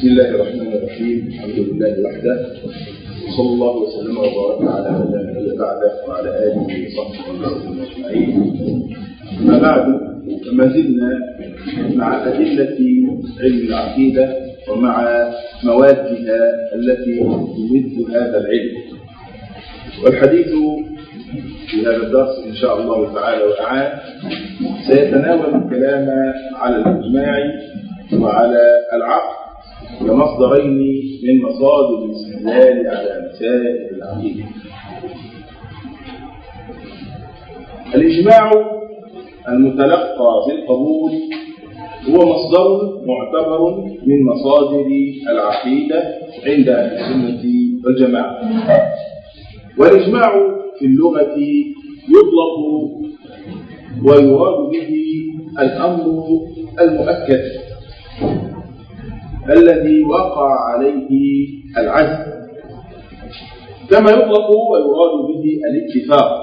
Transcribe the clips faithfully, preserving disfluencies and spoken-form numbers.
بسم الله الرحمن الرحيم. الحمد لله وحده، وصلى الله وسلم وبارك على من لا نبي بعده وعلى اله وصحبه وسلم اجمعين. اما بعد، فما زلنا مع ادله علم العقيده ومع موادها التي تمد هذا العلم، والحديث في هذا الدرس ان شاء الله تعالى واعان سيتناول الكلام على الاجماع وعلى العقل كمصدرين من مصادر الاستدلال على مسائل العقيده. الإجماع المتلقى بالقبول هو مصدر معتبر من مصادر العقيدة عند أهل السنة والجماعة. والإجماع في اللغة يطلق ويراد به الأمر المؤكد الذي وقع عليه العزم، كما يطلق ويراد به الاتفاق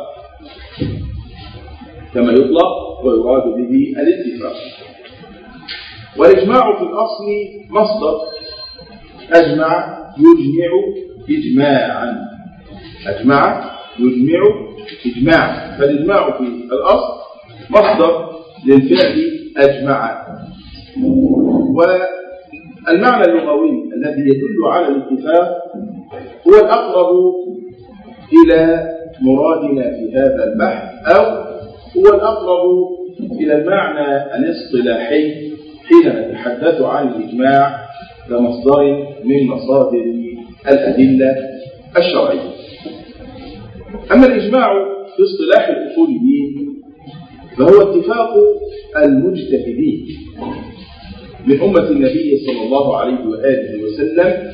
كما يطلق ويراد به الاتفاق. والإجماع في الأصل مصدر أجمع يجمع إجماعا أجمع يجمع إجماعا فالإجماع في الأصل مصدر للفعل أجمع. والمعنى اللغوي الذي يدل على الاتفاق هو الأقرب إلى مرادنا في هذا البحث، أو هو الأقرب إلى المعنى الاصطلاحي حين نتحدث عن الإجماع كمصدر من مصادر الأدلة الشرعية. أما الإجماع في اصطلاح الأصوليين فهو اتفاق المجتهدين من أمة النبي صلى الله عليه وآله وسلم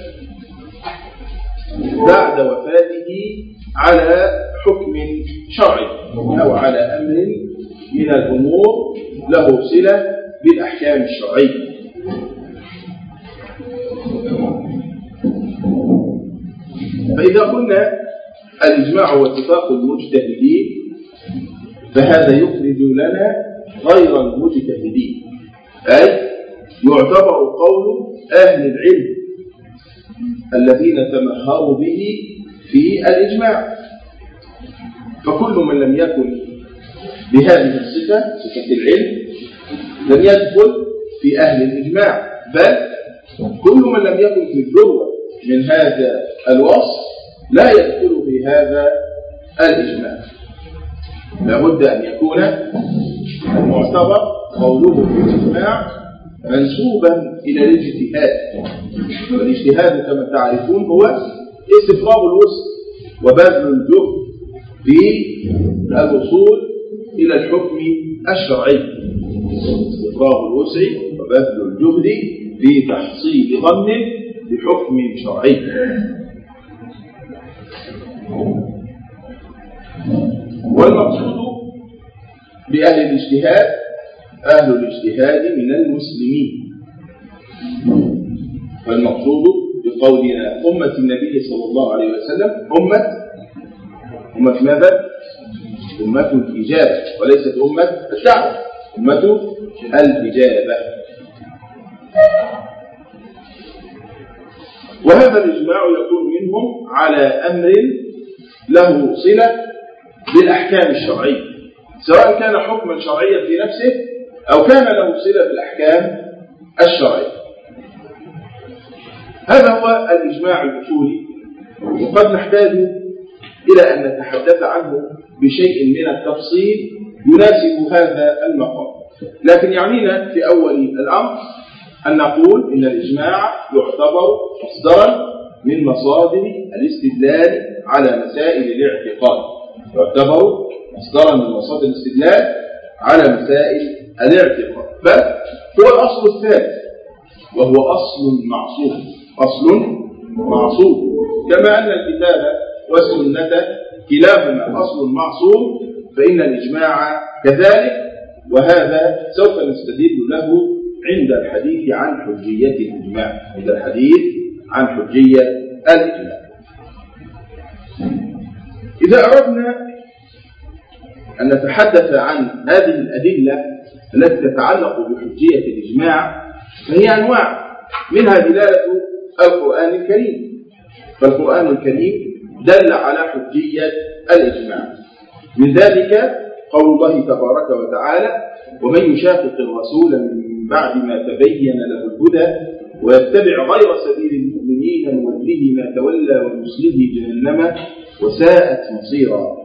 بعد وفاته على حكم شرعي أو على أمر من الأمور له صلة بالأحكام الشرعية. فإذا قلنا الإجماع واتفاق المجتهدين فهذا يخرج لنا غير المجتهدين، أي يعتبر قول أهل العلم الذين تمهروا به في الإجماع. فكل من لم يكن بهذه الصفة صفة العلم لم يدخل في أهل الإجماع، بل كل من لم يكن في الذروة من هذا الوصف لا يدخل في هذا الإجماع. لابد أن يكون المعتبر قوله في الإجماع منسوبا إلى الاجتهاد، والاجتهاد كما تعرفون هو استفراغ الوسع وبذل الجهد في الوصول إلى الحكم الشرعي. استفراغ الوسع وبذل الجهد في تحصيل ظن بحكم شرعي. والمقصود بأهل الاجتهاد أهل الاجتهاد من المسلمين. والمقصود بقولنا أمة النبي صلى الله عليه وسلم أمة أمة ماذا؟ أمة الإجابة، وليست أمة الدعوة، أمة الإجابة. وهذا الإجماع يكون منهم على أمر له صلة بالأحكام الشرعية، سواء كان حكما شرعيا في نفسه أو كان له صلة بالأحكام الشرعية. هذا هو الإجماع الأصولي، وقد نحتاج إلى أن نتحدث عنه بشيء من التفصيل يناسب هذا المقام. لكن يعنينا في أول الأمر أن نقول إن الإجماع يعتبر مصدرا من مصادر الاستدلال على مسائل الاعتقاد يعتبر مصدرا من مصادر الاستدلال على مسائل الاعتقاد، بل هو الأصل الثالث، وهو أصل معصوم أصل معصوم كما أن الكتاب والسنة كلاهما أصل معصوم، فإن الإجماع كذلك، وهذا سوف نستدل له عند الحديث عن حجية الإجماع عند الحديث عن حجية الإجماع. إذا أردنا أن نتحدث عن هذه الأدلة التي تتعلق بحجية الإجماع فهي أنواع، منها دلالة القرآن الكريم، فالقرآن الكريم دل على حجية الإجماع. من ذلك قول الله تبارك وتعالى: ومن يشاقق الرسول من بعد ما تبين له الهدى ويتبع غير سبيل المؤمنين نوله ما تولى ونصله جهنم وساءت مصيرا.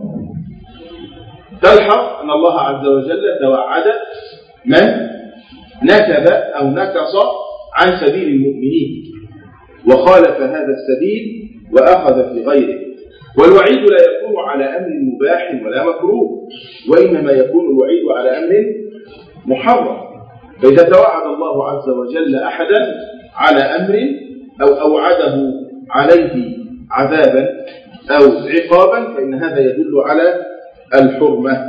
تلحظ أن الله عز وجل توعد من نكب أو نكص عن سبيل المؤمنين وخالف هذا السبيل وأخذ في غيره. والوعيد لا يكون على أمر مباح ولا مكروه، وإنما يكون الوعيد على أمر محرم. فإذا توعد الله عز وجل أحدا على أمر أو أوعده عليه عذابا أو عقابا فإن هذا يدل على الحرمة.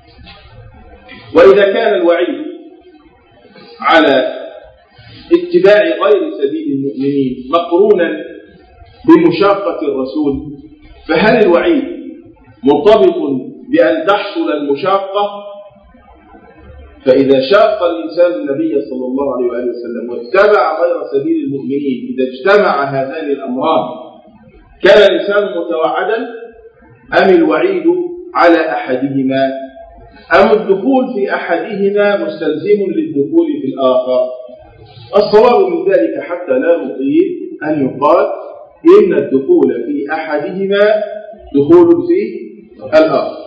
وإذا كان الوعيد على اتباع غير سبيل المؤمنين مقرونا بمشاقة الرسول، فهل الوعيد مرتبط بأن تحصل المشاقة؟ فإذا شاق الإنسان النبي صلى الله عليه وآله وسلم واتبع غير سبيل المؤمنين، إذا اجتمع هذان الأمران كان الإنسان متوعدا أم الوعيد على أحدهما، أم الدخول في أحدهما مستلزم للدخول في الآخر؟ الصواب من ذلك حتى لا نطيل أن يقال إن الدخول في أحدهما دخول في الآخر.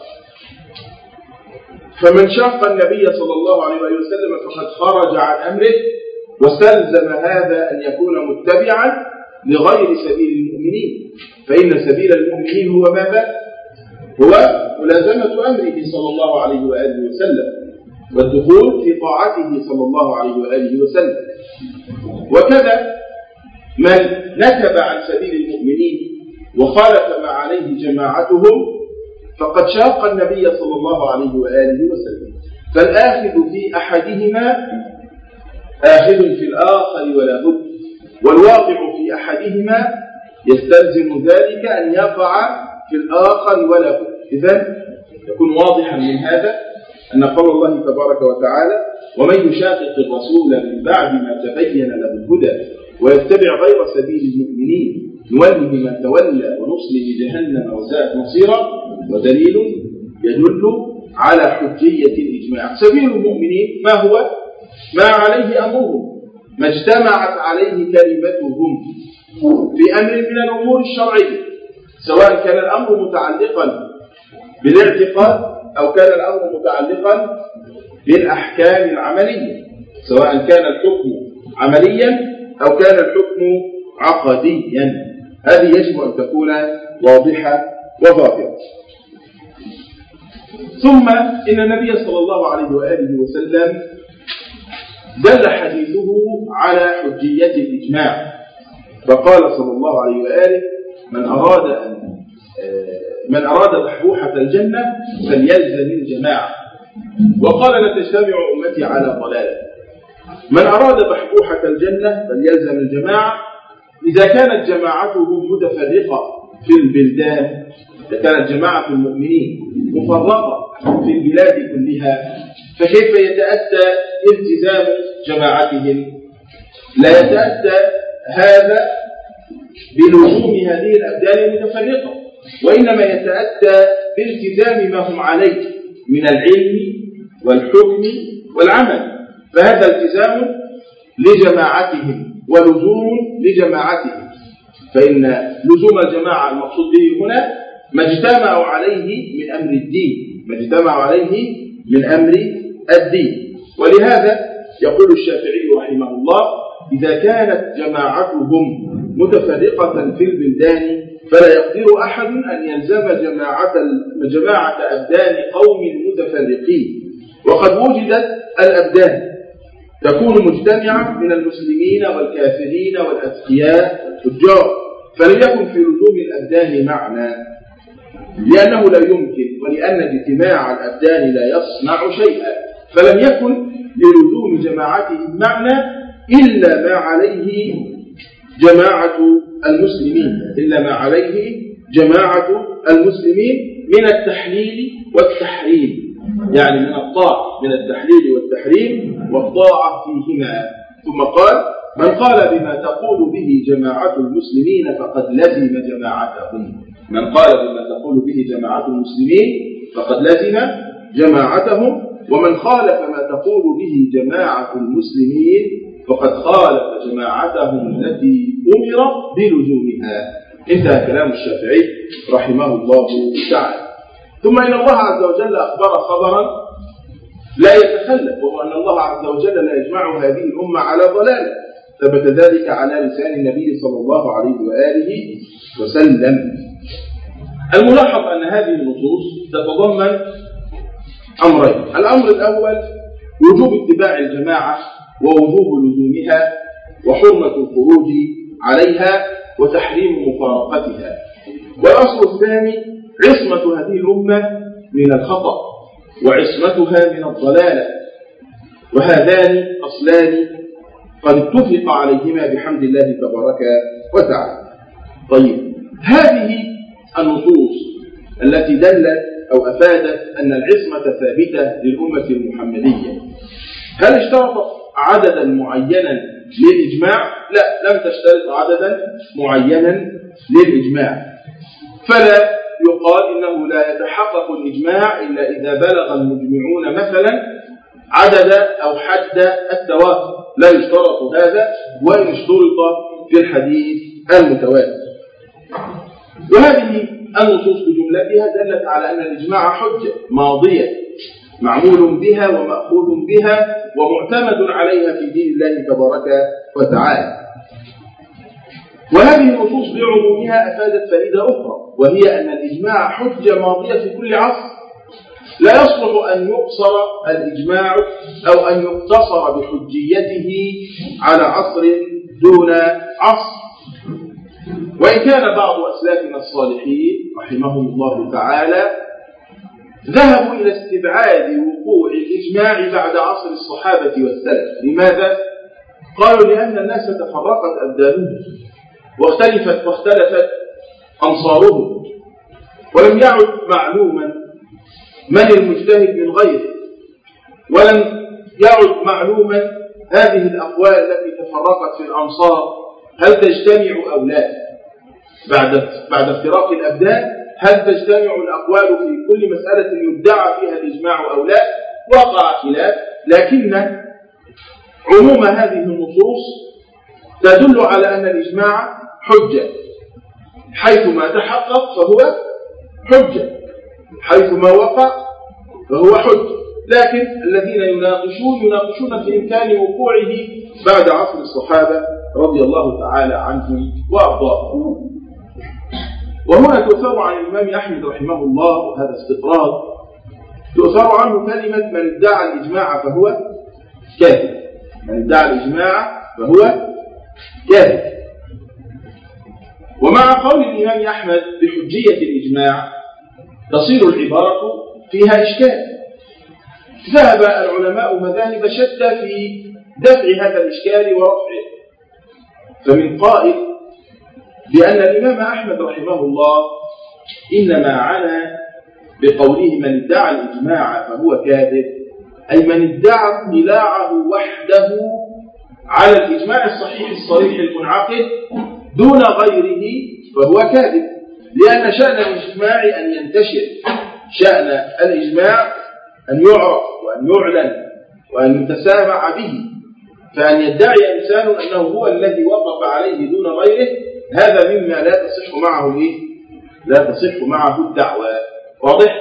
فمن شاق النبي صلى الله عليه وسلم فقد خرج عن أمره واستلزم هذا أن يكون متبعا لغير سبيل المؤمنين، فإن سبيل المؤمنين هو ماذا؟ هو ملازمة أمره صلى الله عليه وآله وسلم والدخول في طاعته صلى الله عليه وآله وسلم. وكذا من نكب عن سبيل المؤمنين وخالف ما عليه جماعتهم فقد شاق النبي صلى الله عليه وآله وسلم. فالآخذ في أحدهما آخذ في الآخر ولا بد، والواقع في أحدهما يستلزم ذلك أن يقع في الآخر ولا بد. إذن يكون واضحا من هذا أن قول الله تبارك وتعالى: ومن يشاقق الرسول من بعد ما تبين له الهدى ويتبع غير سبيل المؤمنين نوله ما تولى ونصله جهنم وساءت مصيرا، ودليل يدل على حجية الإجماع. سبيل المؤمنين ما هو؟ ما عليه أمرهم، ما اجتمعت عليه كلمتهم في أمر من الأمور الشرعية، سواء كان الأمر متعلقا بالاعتقاد أو كان الأمر متعلقا بالأحكام العملية، سواء كان الحكم عمليا أو كان الحكم عقديا. هذه يجب أن تكون واضحة وظاهرة. ثم إن النبي صلى الله عليه وآله وسلم دل حديثه على حجية الإجماع، فقال صلى الله عليه وآله: من أراد أن من أراد بحبوحة الجنة فليلزم الجماعة، وقال: لا تجتمع أمتي على ضلالة. من أراد بحبوحة الجنة فليلزم الجماعة. إذا كانت جماعتهم متفرقة في البلدان، إذا كانت جماعة المؤمنين مفرقة في البلاد كلها، فكيف يتأتى التزام جماعتهم؟ لا يتأتى هذا بلزوم هذه الأبدان المتفرقة، وإنما يتأتى بالتزام ما هم عليه من العلم والحكم والعمل، فهذا التزام لجماعتهم ولزوم لجماعتهم. فإن لزوم الجماعة المقصود به هنا ما اجتمعوا عليه من أمر الدين، ما اجتمعوا عليه من أمر الدين. ولهذا يقول الشافعي رحمه الله: إذا كانت جماعتهم متفرقة في البلدان فلا يقدر أحد أن يلزم جماعة جماعة أبدان قوم متفرقين. وقد وجدت الأبدان تكون مجتمعة من المسلمين والكافرين والأتقياء والتجار، فلم يكن في لزوم الأبدان معنى، لأنه لا يمكن، ولأن اجتماع الأبدان لا يصنع شيئا، فلم يكن للزوم جماعتهم معنى إلا ما عليه جماعة المسلمين إلا ما عليه جماعة المسلمين من التحليل والتحريم، يعني من الطاعة، من التحليل والتحريم والطاعة فيهما. ثم قال: من قال بما تقول به جماعة المسلمين فقد لزم جماعتهم من قال بما تقول به جماعة المسلمين فقد لزم جماعتهم ومن خالف ما تقول به جماعة المسلمين فقد خالف جماعتهم التي أمر بلزومها. انتهى كلام الشافعي رحمه الله تعالى. ثم إن الله عز وجل أخبر خبرا لا يتخلف، وهو أن الله عز وجل لا يجمع هذه الأمة على ضلالة، ثبت ذلك على لسان النبي صلى الله عليه وآله وسلم. الملاحظ أن هذه النصوص تتضمن أمرين. الأمر الأول وجوب اتباع الجماعة ووجوب لزومها وحرمة الخروج عليها وتحريم مفارقتها. والأصل الثاني عصمة هذه الأمة من الخطأ وعصمتها من الضلالة، وهذان أصلان قد اتفق عليهما بحمد الله تبارك وتعالى. طيب، هذه النصوص التي دلت أو أفادت أن العصمة ثابتة للأمة المحمدية هل اشترطت عددا معينا للإجماع؟ لا، لم تشترط عددا معينا للإجماع، فلا يقال إنه لا يتحقق الإجماع إلا إذا بلغ المجمعون مثلا عدد أو حد التوافق، لا يشترط هذا وإن اشترط في الحديث المتواتر. وهذه النصوص بجملتها دلت على أن الإجماع حجة ماضية معمول بها ومأخوذ بها ومعتمد عليها في دين الله تبارك وتعالى. وهذه النصوص بعمومها أفادت فائدة أخرى، وهي أن الإجماع حجة ماضية في كل عصر، لا يصلح أن يقصر الإجماع أو أن يقتصر بحجيته على عصر دون عصر. وإن كان بعض أسلافنا الصالحين رحمهم الله تعالى ذهبوا إلى استبعاد وقوع الإجماع بعد عصر الصحابة والسلف. لماذا؟ قالوا لأن الناس تفرقت أبدانهم واختلفت واختلفت أمصارهم، ولم يعد معلوما من المجتهد من غيره، ولم يعد معلوما هذه الأقوال التي تفرقت في الأمصار هل تجتمع أو لا. بعد بعد افتراق الأبدان هل تجتمع الأقوال في كل مسألة يدعى فيها الإجماع أو لا؟ وقع خلاف، لكن عموم هذه النصوص تدل على أن الإجماع حجة، حيثما تحقق فهو حجة، حيثما وقع فهو حجة. لكن الذين يناقشون يناقشون في إمكان وقوعه بعد عصر الصحابة رضي الله تعالى عنهم وأرضاهم. وهنا تؤثر عن الإمام أحمد رحمه الله، وهذا استطراد، تؤثر عنه كلمة من ادعى الإجماع فهو كاذب. من ادعى الإجماع فهو كاذب. ومع قول الإمام أحمد بحجية الإجماع تصير العبارة فيها إشكال. ذهب العلماء مذاهب شتى في دفع هذا الإشكال ورفعه، فمن قائل بأن الإمام أحمد رحمه الله إنما عنى بقوله من ادعى الإجماع فهو كاذب، أي من ادعى اطلاعه وحده على الإجماع الصحيح الصريح المنعقد دون غيره فهو كاذب، لأن شأن الإجماع أن ينتشر، شأن الإجماع أن يعرف وأن يعلن وأن يتسامع به. فأن يدعي إنسان أنه هو الذي وقف عليه دون غيره هذا مما لا تصح معه إيه؟ لا تصح معه الدعوة. واضح؟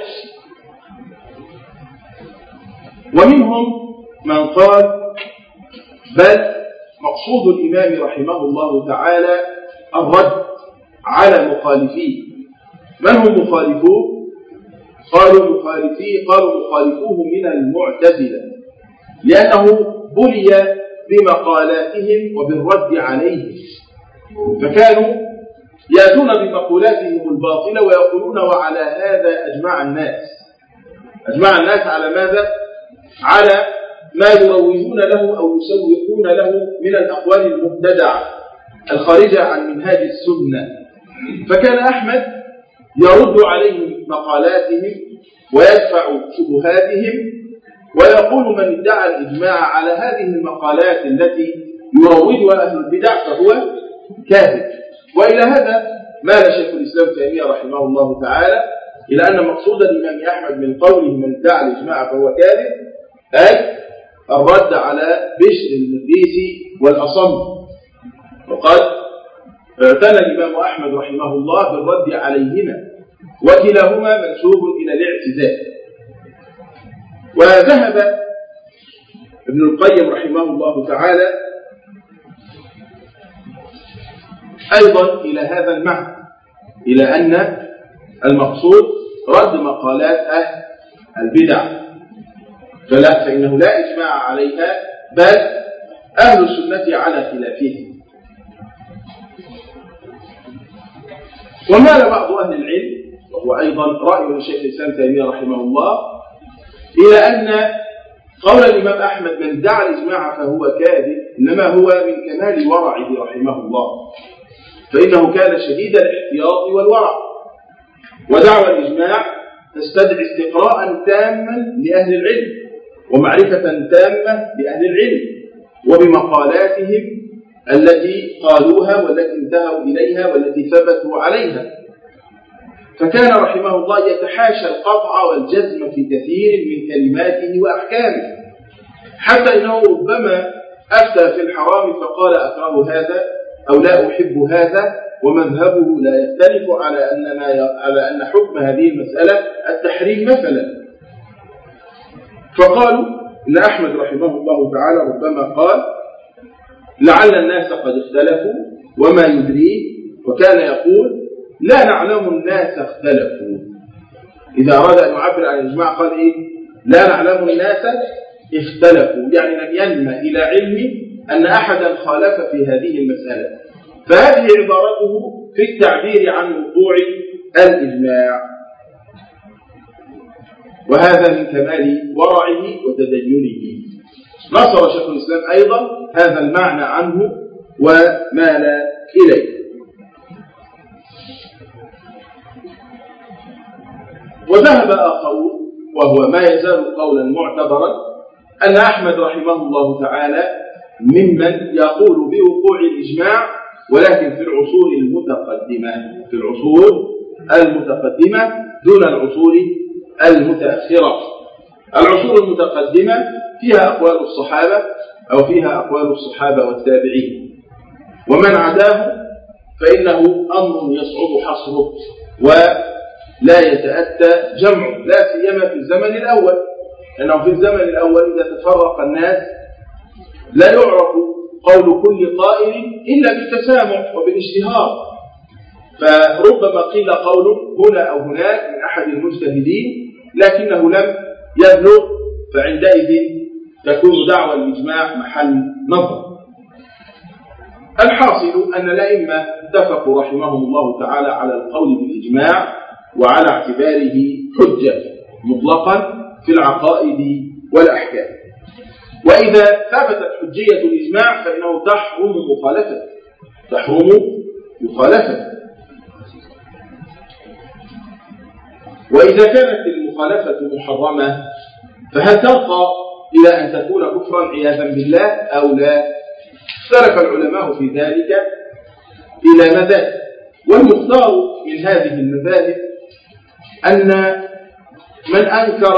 ومنهم من قال بل مقصود الإمام رحمه الله تعالى الرد على مخالفيه. من هم مخالفوه؟ قالوا مخالفيه قالوا مخالفوه من المعتزلة، لأنه بلي بمقالاتهم وبالرد عليهم، فكانوا يأتون بمقولاتهم الباطلة ويقولون وعلى هذا أجمع الناس. أجمع الناس على ماذا؟ على ما يروجون له أو يسوقون له من الأقوال المبتدعة الخارجة عن منهاج السنة. فكان أحمد يرد عليهم مقالاتهم ويدفع شبهاتهم ويقول من ادعى الإجماع على هذه المقالات التي يروجها أهل البدع فهو كاذب. وإلى هذا مال شيخ الإسلام تيمية رحمه الله تعالى إلى أن مقصود الإمام أحمد من قوله من ادعى الإجماع فهو كاذب أي الرد على بشر المدريسي والأصم. وقد اعتنى الإمام أحمد رحمه الله بالرد عليهما وكلاهما منسوب إلى الاعتزال. وذهب ابن القيم رحمه الله تعالى أيضا إلى هذا المعنى، إلى أن المقصود رد مقالات أهل البدع، فلا فإنه لا إجماع عليها بل أهل السنة على خلافه. ومال بعض أهل العلم وهو أيضا رأي شيخ الإسلام تيمية رحمه الله إلى أن قول الإمام أحمد من ادعى الإجماع فهو كاذب إنما هو من كمال ورعه رحمه الله، فإنه كان شديد الاحتياط والورع، ودعوى الإجماع تستدعي استقراء تاما لأهل العلم ومعرفة تامة لأهل العلم وبمقالاتهم التي قالوها والتي انتهوا إليها والتي ثبتوا عليها. فكان رحمه الله يتحاشى القطع والجزم في كثير من كلماته وأحكامه، حتى إنه ربما أفتى في الحرام فقال أكره هذا أو لا أحب هذا، ومذهبه لا يختلف على أن ما ي... على أن حكم هذه المسألة التحريم مثلا. فقالوا إن أحمد رحمه الله تعالى ربما قال لعل الناس قد اختلفوا وما يدريه، وكان يقول لا نعلم الناس اختلفوا. إذا أراد أن يعبر عن الإجماع قال إيه؟ لا نعلم الناس اختلفوا، يعني لم ينمى إلى علم أن أحدا خالف في هذه المسألة. فهذه عبارته في التعبير عن موضوع الإجماع، وهذا من كمال ورعه وتدينه. نصر شيخ الإسلام أيضا هذا المعنى عنه ومال إليه. وذهب آخرون وهو ما يزال قولا معتبرا أن أحمد رحمه الله تعالى ممن يقول بوقوع الإجماع ولكن في العصور المتقدمة في العصور المتقدمة دون العصور المتأخرة. العصور المتقدمة فيها أقوال الصحابة أو فيها أقوال الصحابة والتابعين، ومن عداه فإنه أمر يصعب حصره ولا يتأتى جمعه، لا سيما في الزمن الأول، لأنه في الزمن الأول إذا تفرق الناس لا يعرف قول كل قائل إلا بالتسامع وبالاشتهار، فربما قيل قول هنا أو هناك من أحد المجتهدين لكنه لم يبلغ، فعندئذ تكون دعوى الإجماع محل نظر. الحاصل أن الأئمة اتفقوا رحمهم الله تعالى على القول بالإجماع وعلى اعتباره حجة مطلقا في العقائد والأحكام. وإذا ثبتت حجية الإجماع فإنه تحرم مخالفة تحرم مخالفة وإذا كانت المخالفة محرمة فهل ترقى إلى أن تكون كفرا عياذا بالله أو لا؟ اختلف العلماء في ذلك إلى مذاهب، والمختار من هذه المذاهب أن من أنكر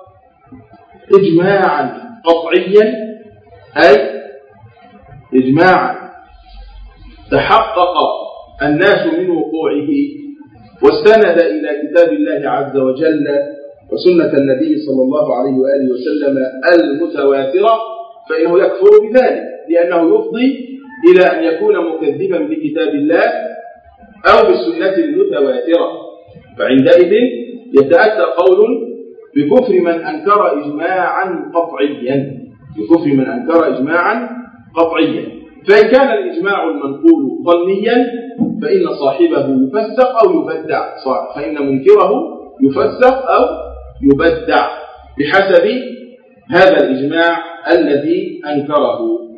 إجماعا قطعيا أي إجماعا تحقق الناس من وقوعه واستند إلى كتاب الله عز وجل وسنة النبي صلى الله عليه وآله وسلم المتواترة، فإنه يكفر بذلك، لأنه يفضي إلى أن يكون مكذبا بكتاب الله أو بالسنة المتواترة، فعندئذ يتأتى قول بكفر من أنكر إجماعا قطعيا بكفر من أنكر إجماعا قطعيا. فإن كان الإجماع المنقول ظنيا فإن صاحبه يفسق أو يبدع، فإن منكره يفسق أو يبدع بحسب هذا الإجماع الذي أنكره.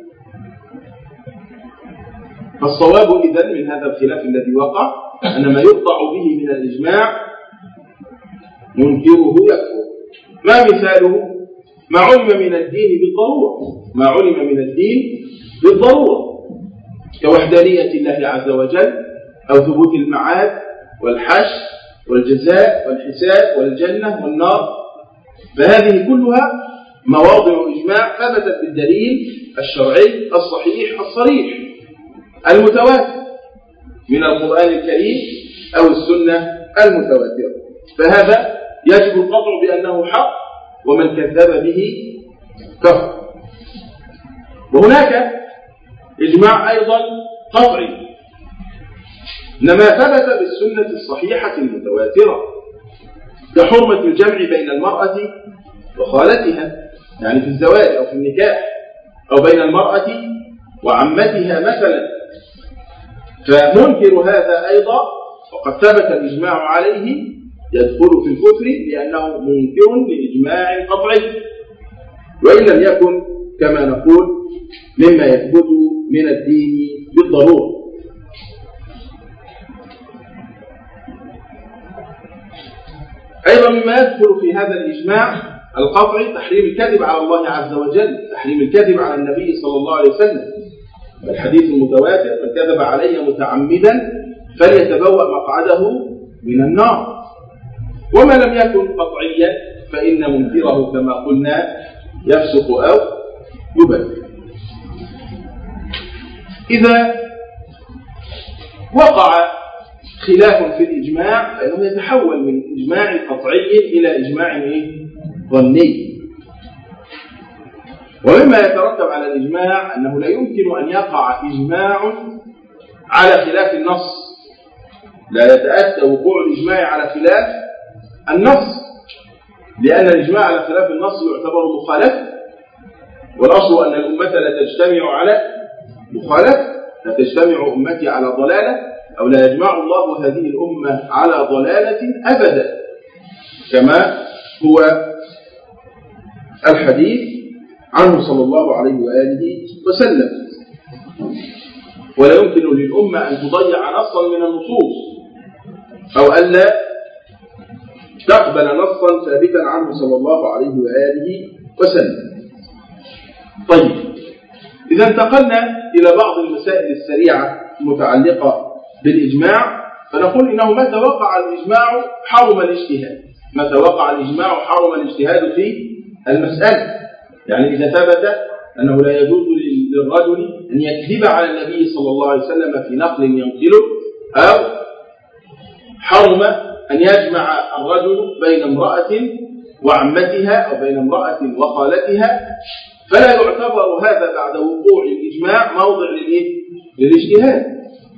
فالصواب إذن من هذا الخلاف الذي وقع أن ما يقطع به من الإجماع منكره يكفر. ما مثاله؟ ما علم من الدين بالضرورة ما علم من الدين بالضرورة، كوحدانية الله عز وجل أو ثبوت المعاد والحشر والجزاء والحساب والجنة والنار، فهذه كلها مواضع إجماع ثبتت بالدليل الشرعي الصحيح الصريح المتواتر من القرآن الكريم أو السنة المتواترة، فهذا يجب القطع بأنه حق، ومن كذب به كفر. وهناك إجماع أيضا قطعي إنما ثبت بالسنة الصحيحة المتواترة، كحرمة الجمع بين المرأة وخالتها، يعني في الزواج أو في النكاح، أو بين المرأة وعمتها مثلا، فمنكر هذا أيضا وقد ثبت الإجماع عليه يدخل في الكفر لأنه منكر لإجماع قطعي، وإن لم يكن كما نقول مما يثبت من الدين بالضرورة. أيضا مما يدخل في هذا الإجماع القطعي تحريم الكذب على الله عز وجل، تحريم الكذب على النبي صلى الله عليه وسلم، الحديث المتواتر: من كذب علي متعمدا فليتبوأ مقعده من النار. وما لم يكن قطعيا فإن منكره كما قلنا يفسق أو يبدل. إذا وقع خلاف في الإجماع فإنه يتحول من إجماع قطعي إلى إجماع ظني. ومما يترتب على الإجماع أنه لا يمكن أن يقع إجماع على خلاف النص، لا يتأتى وقوع الإجماع على خلاف النص، لأن الإجماع على خلاف النص يعتبر مخالفة، والأصل أن الأمة لا تجتمع على مخالفة، لا تجتمع أمتي على ضلالة، أو لا يجمع الله هذه الأمة على ضلالة أبدا، كما هو الحديث عنه صلى الله عليه وآله وسلم. ولا يمكن للأمة أن تضيع نصا من النصوص أو ألا تقبل نصا ثابتا عنه صلى الله عليه وآله وسلم. طيب، إذا انتقلنا إلى بعض المسائل السريعة المتعلقة بالإجماع، فنقول إنه متى وقع الإجماع حرم الاجتهاد، متى وقع الإجماع حرم الاجتهاد في المسألة. يعني إذا ثبت أنه لا يجوز للرجل أن يكذب على النبي صلى الله عليه وسلم في نقل ينقله، أو حرم أن يجمع الرجل بين امرأة وعمتها أو بين امرأة وخالتها، فلا يعتبر هذا بعد وقوع الإجماع موضع للاجتهاد،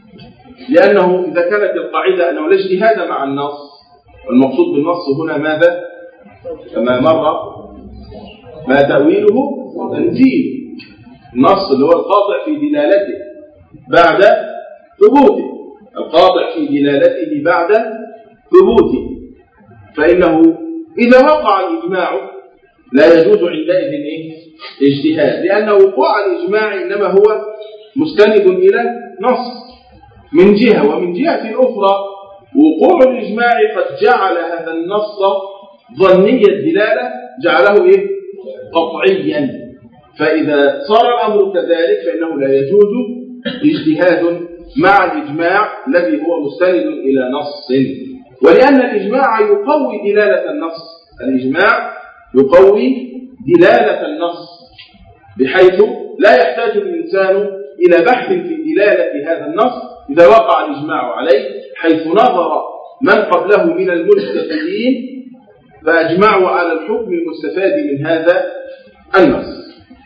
لأنه إذا كانت القاعدة أنه لا اجتهاد مع النص، والمقصود بالنص هنا ماذا؟ كما مر ما تأويله تنزيل، النص اللي هو القاطع في دلالته بعد ثبوته، القاطع في دلالته بعد ثبوته، فإنه إذا وقع الإجماع لا يجوز عندئذ اجتهاد، لأن وقوع الإجماع إنما هو مستند إلى نص من جهة، ومن جهة أخرى وقوع الإجماع قد جعل هذا النص ظني الدلالة، جعله إيه؟ قطعيا. فإذا صار الأمر كذلك فإنه لا يجوز اجتهاد مع الإجماع الذي هو مستند إلى نص، ولأن الإجماع يقوي دلالة النص، الإجماع يقوي دلالة النص بحيث لا يحتاج الإنسان إلى بحث في دلالة هذا النص إذا وقع الإجماع عليه، حيث نظر من قبله من المجتهدين فأجمعوا على الحكم المستفاد من هذا النص.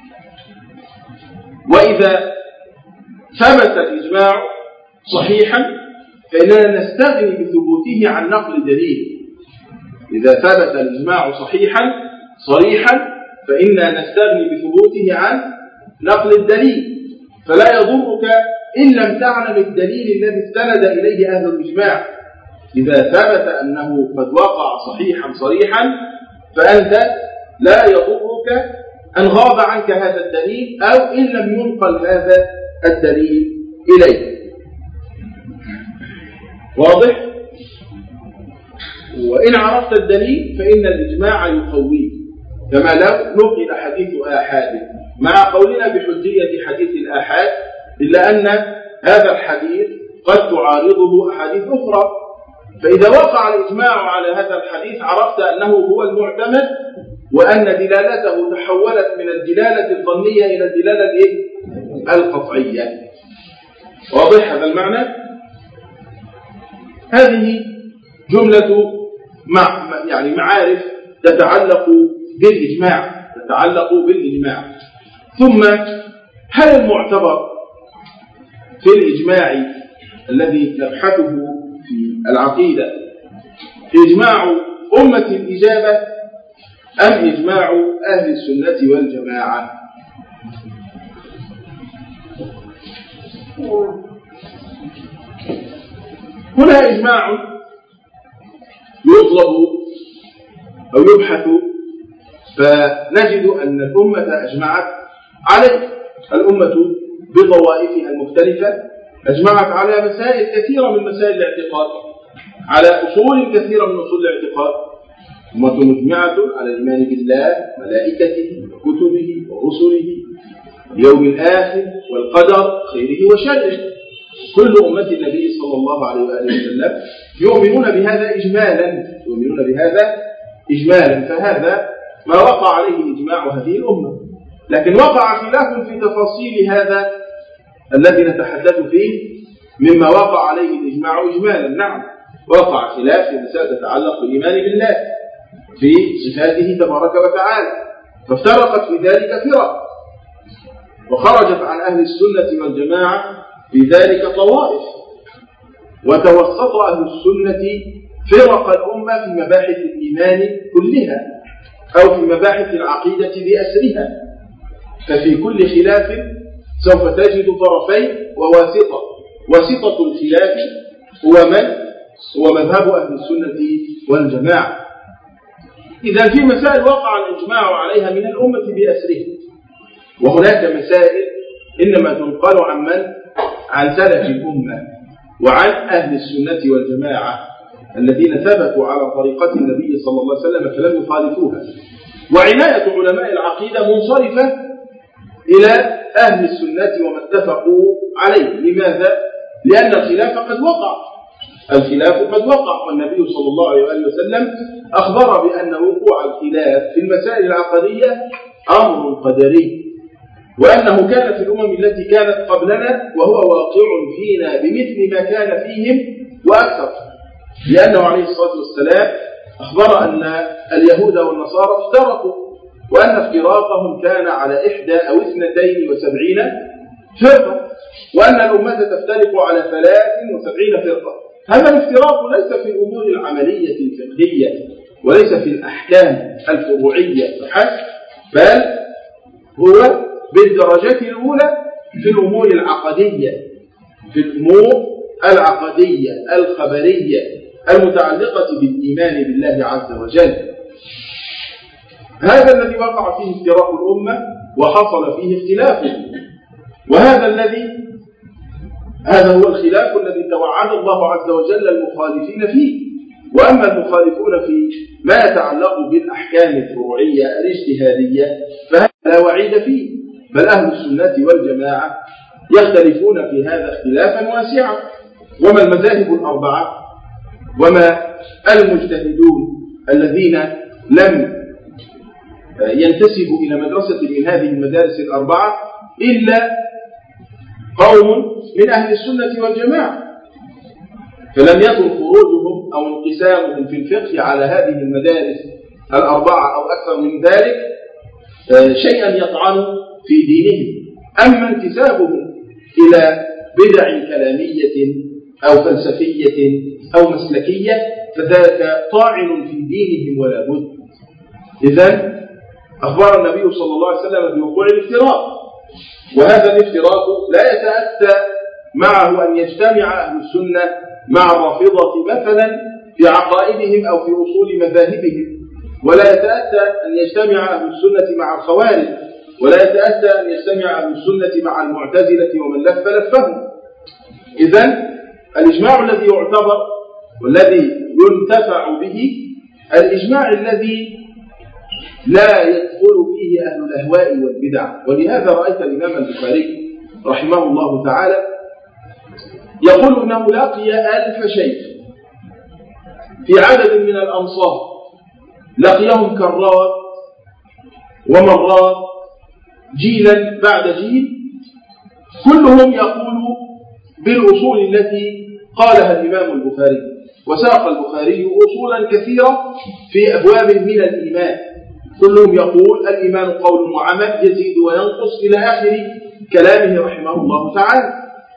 وإذا ثبت الإجماع صحيحا فإننا نستغني بثبوته عن نقل دليل. إذا ثبت الإجماع صحيحا صريحا فإننا نستغني بثبوته عن نقل الدليل، فلا يضرك إن لم تعلم الدليل الذي استند إليه أهل الإجماع. إذا ثبت أنه قد وقع صحيحا صريحا فأنت لا يضرك أن غاب عنك هذا الدليل أو إن لم ينقل هذا الدليل إليه. واضح؟ وإن عرفت الدليل فإن الإجماع يقويه، كما لو نقل حديث آحاد مع قولنا بحجية حديث الآحاد، إلا أن هذا الحديث قد تعارضه أحاديث أخرى، فإذا وقع الإجماع على هذا الحديث عرفت أنه هو المعتمد، وأن دلالته تحولت من الدلالة الظنية إلى الدلالة القطعية. واضح هذا المعنى؟ هذه جملة مع يعني معارف تتعلق بالإجماع تتعلق بالإجماع. ثم هل المعتبر في الإجماع الذي نبحثه في العقيدة إجماع أمة الإجابة أم إجماع أهل السنة والجماعة؟ هنا إجماع يطلب أو يبحث، فنجد أن الأمة أجمعت عليه. الأمة بطوائفها المختلفة أجمعت على مسائل كثيرة من مسائل الاعتقاد، على أصول كثيرة من أصول الاعتقاد. أمة مجمعة على الإيمان بالله ملائكته وكتبه ورسله اليوم الآخر والقدر خيره وشره. كل أمة النبي صلى الله عليه وآله وسلم يؤمنون بهذا إجمالا يؤمنون بهذا إجمالا فهذا ما وقع عليه إجماع هذه الأمة. لكن وقع خلاف في تفاصيل هذا الذي نتحدث فيه مما وقع عليه الإجماع إجمالا. نعم، وقع خلاف في مسائل تتعلق بالإيمان بالله في صفاته تبارك وتعالى، فافترقت في ذلك فرق، وخرجت عن أهل السنة والجماعة في ذلك طوائف، وتوسط أهل السنة فرق الأمة في مباحث الإيمان كلها أو في مباحث العقيدة بأسرها. ففي كل خلاف سوف تجد طرفين وواسطة. واسطة الخلاف هو من؟ هو مذهب أهل السنة والجماعة. إذا في مسائل وقع الإجماع عليها من الأمة بأسرها، وهناك مسائل إنما تنقل عن من؟ عن سلف الأمة وعن أهل السنة والجماعة الذين ثبتوا على طريقة النبي صلى الله عليه وسلم فلم يخالفوها. وعناية علماء العقيدة منصرفة إلى أهل السنة وما اتفقوا عليه. لماذا؟ لأن الخلاف قد وقع الخلاف قد وقع والنبي صلى الله عليه وسلم أخبر بأن وقوع الخلاف في المسائل العقدية أمر قدري، وأنه كان في الأمم التي كانت قبلنا وهو واقع فينا بمثل ما كان فيهم وأكثر. لأنه عليه الصلاة والسلام أخبر أن اليهود والنصارى افترقوا، وأن افتراقهم كان على إحدى أو اثنتين وسبعين فرقة، وأن الأمة تفترق على ثلاث وسبعين فرقة. هذا الافتراق ليس في الأمور العملية الفقهية وليس في الأحكام الفروعية فحسب، بل هو بالدرجة الأولى في الأمور العقدية في الأمور العقدية الخبرية المتعلقة بالإيمان بالله عز وجل. هذا الذي وقع فيه افتراق الأمة وحصل فيه اختلاف، وهذا الذي هذا هو الخلاف الذي توعد الله عز وجل المخالفين فيه. وأما المخالفون في ما يتعلق بالأحكام الفروعية الاجتهادية فهذا لا وعيد فيه، بل أهل السنة والجماعة يختلفون في هذا اختلافا واسعا. وما المذاهب الأربعة وما المجتهدون الذين لم ينتسبوا إلى مدرسة من هذه المدارس الأربعة إلا قوم من أهل السنة والجماعة، فلم يكن خروجهم أو انقسامهم في الفقه على هذه المدارس الأربعة أو أكثر من ذلك شيئا يطعن في دينهم. أما انتسابهم إلى بدع كلامية أو فلسفية أو مسلكية فذلك طاعن في دينهم ولا بد. إذن أخبر النبي صلى الله عليه وسلم بوقوع الافتراق، وهذا الافتراق لا يتأتى معه أن يجتمع أهل السنة مع الرافضة مثلا في عقائدهم أو في أصول مذاهبهم، ولا يتأتى أن يجتمع أهل السنة مع الخوارج، ولا يتأتى أن يجتمع أهل السنة مع المعتزلة ومن لف لفهم. إذن الإجماع الذي يعتبر والذي ينتفع به الإجماع الذي لا يدخل فيه أهل الأهواء والبدع. ولهذا رأيت الإمام البخاري رحمه الله تعالى يقول إنه لقي ألف شيخ في عدد من الأمصار، لقيهم كرات ومرات جيلا بعد جيل، كلهم يقول بالأصول التي قالها الإمام البخاري. وساق البخاري أصولا كثيرة في أبواب من الإيمان، كلهم يقول الإيمان قول وعمل يزيد وينقص إلى آخر كلامه رحمه الله تعالى.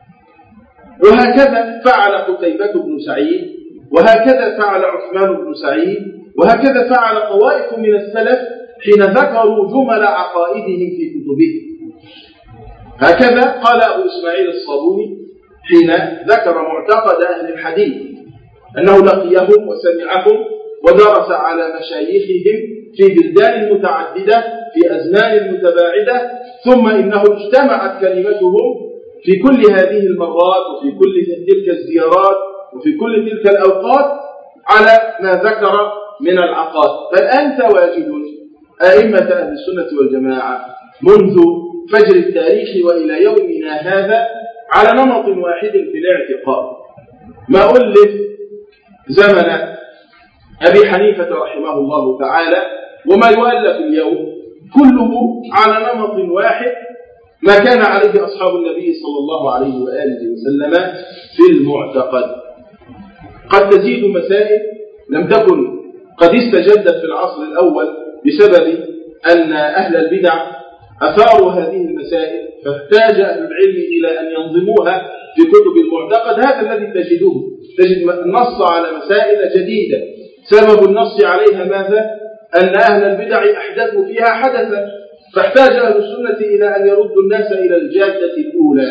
وهكذا فعل قتيبة بن سعيد، وهكذا فعل عثمان بن سعيد، وهكذا فعل طوائف من السلف حين ذكروا جمل عقائدهم في كتبهم. هكذا قال أبو إسماعيل الصابوني حين ذكر معتقد أهل الحديث أنه لقيهم وسمعهم ودرس على مشايخهم في بلدان متعددة في أزمان متباعدة، ثم إنه اجتمعت كلمتهم في كل هذه المرات وفي كل تلك الزيارات وفي كل تلك الأوقات على ما ذكر من العقائد. بل أنت واجد أئمة أهل السنة والجماعة منذ فجر التاريخ وإلى يومنا هذا على نمط واحد في الاعتقاد. ما ألف زمن أبي حنيفة رحمه الله تعالى وما يؤلف اليوم كله على نمط واحد، ما كان عليه أصحاب النبي صلى الله عليه وآله وسلم في المعتقد. قد تزيد مسائل لم تكن قد استجدت في العصر الأول بسبب أن أهل البدع أثاروا هذه المسائل، فاحتاج أهل العلم إلى أن ينظموها في كتب المعتقد. هذا الذي تجدوه، تجد النص على مسائل جديدة سبب النص عليها ماذا؟ أن أهل البدع أحدثوا فيها حدثا، فاحتاج أهل السنة إلى أن يردوا الناس إلى الجادة الأولى،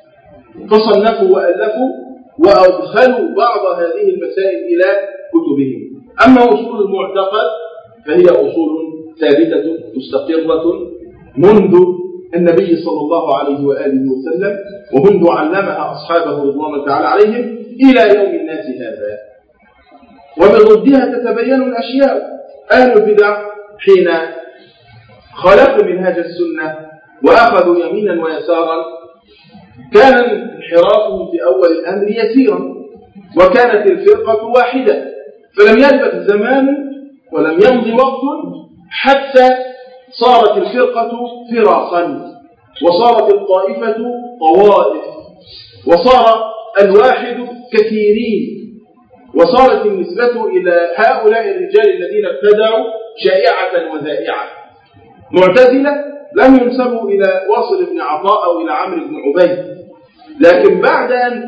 فصنفوا وألفوا وأدخلوا بعض هذه المسائل إلى كتبهم. أما أصول المعتقد فهي أصول ثابتة مستقرة منذ النبي صلى الله عليه وآله وسلم، ومنذ علمها أصحابه رضوان الله تعالى عليهم إلى يوم الناس هذا. وبضدها تتبين الأشياء. أهل البدع حين خلقوا منهاج السنة وأخذوا يمينا ويسارا كان انحرافهم في أول الأمر يسيرا، وكانت الفرقة واحدة، فلم يلبث زمان ولم يمضي وقت حتى صارت الفرقة فرقا، وصارت الطائفة طوائف، وصار الواحد كثيرين، وصارت النسبة إلى هؤلاء الرجال الذين ابتدعوا شائعة وذائعة. معتزلة لم ينسبوا إلى واصل بن عطاء أو إلى عمرو بن عبيد، لكن بعد أن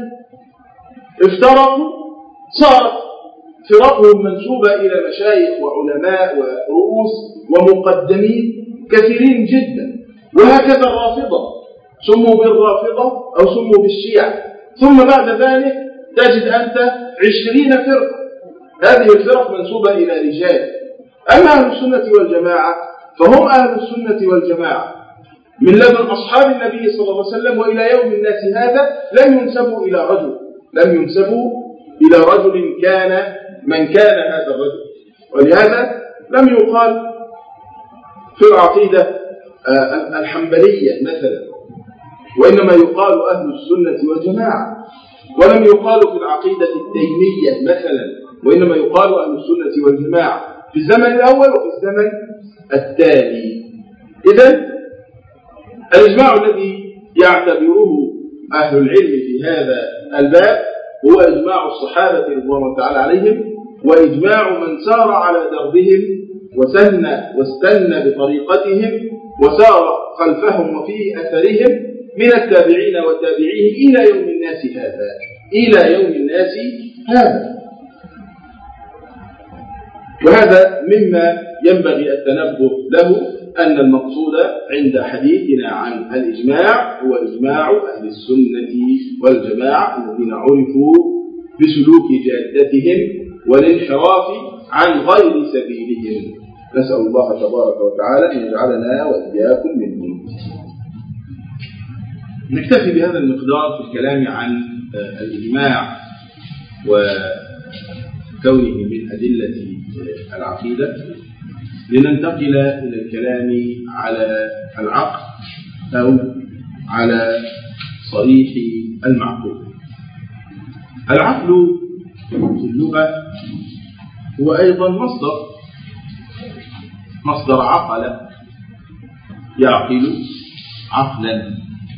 افترقوا صارت فرقهم منسوبة إلى مشايخ وعلماء ورؤوس ومقدمين كثيرين جدا. وهكذا الرافضة سموا بالرافضة أو سموا بالشيعة، ثم بعد ذلك تجد أنت عشرين فرقة، هذه الفرق منسوبة إلى رجال. أما أهل السنة والجماعة فهم أهل السنة والجماعة من لدن أصحاب النبي صلى الله عليه وسلم وإلى يوم الناس هذا لم ينسبوا إلى رجل، لم ينسبوا إلى رجل كان من كان هذا الرجل. ولهذا لم يقال في العقيدة الحنبلية مثلا، وإنما يقال أهل السنة والجماعة. ولم يقال في العقيدة التيمية مثلا، وإنما يقال أهل السنة والجماعة في الزمن الأول وفي الزمن التالي. إذن الإجماع الذي يعتبره أهل العلم في هذا الباب هو إجماع الصحابة رضوان الله تعالى عليهم، وإجماع من سار على دربهم وسن واستنى بطريقتهم وسار خلفهم وفي أثرهم من التابعين والتابعين إلى يوم الناس هذا إلى يوم الناس هذا. وهذا مما ينبغي التنبه له، أن المقصود عند حديثنا عن الإجماع هو إجماع أهل السنة والجماعة الذين عرفوا بسلوك جادتهم والانحراف عن غير سبيلهم. نسأل الله تبارك وتعالى أن يجعلنا وإياكم منهم. نكتفي بهذا المقدار في الكلام عن الإجماع وكونه من أدلة العقيدة. لننتقل إلى الكلام على العقل أو على صريح المعقول. العقل في اللغة هو أيضا مصدر مصدر عقل، يعقل عقلا.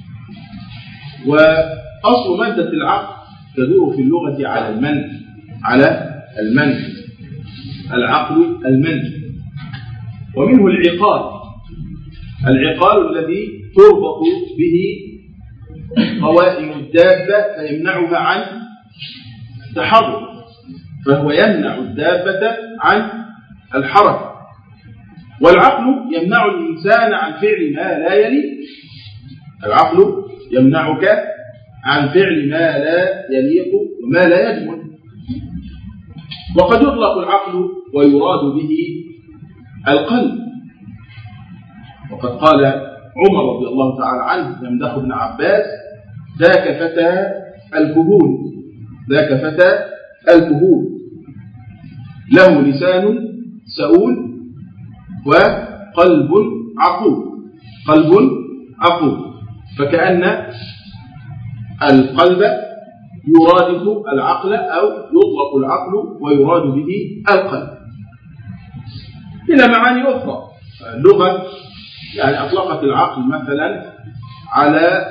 وأصل مادة العقل تدور في اللغة على المنع، على المنع العقل المنع، ومنه العقال، العقال الذي تربط به قوائم الدابة فيمنعها عن التحرك، فهو يمنع الدابة عن الحركة. والعقل يمنع الإنسان عن فعل ما لا يليق، العقل يمنعك عن فعل ما لا يليق وما لا يجمل. وقد يطلق العقل ويراد به القلب، وقد قال عمر رضي الله تعالى عنه يمدح ابن عباس: ذاك فتى الكهول، ذاك فتى الكهول، له لسان سؤول وقلب عقول، قلب عقول. فكأن القلب يرادف العقل أو يطلق العقل ويراد به القلب. إلى معاني أخرى اللغة يعني أطلقت العقل مثلا على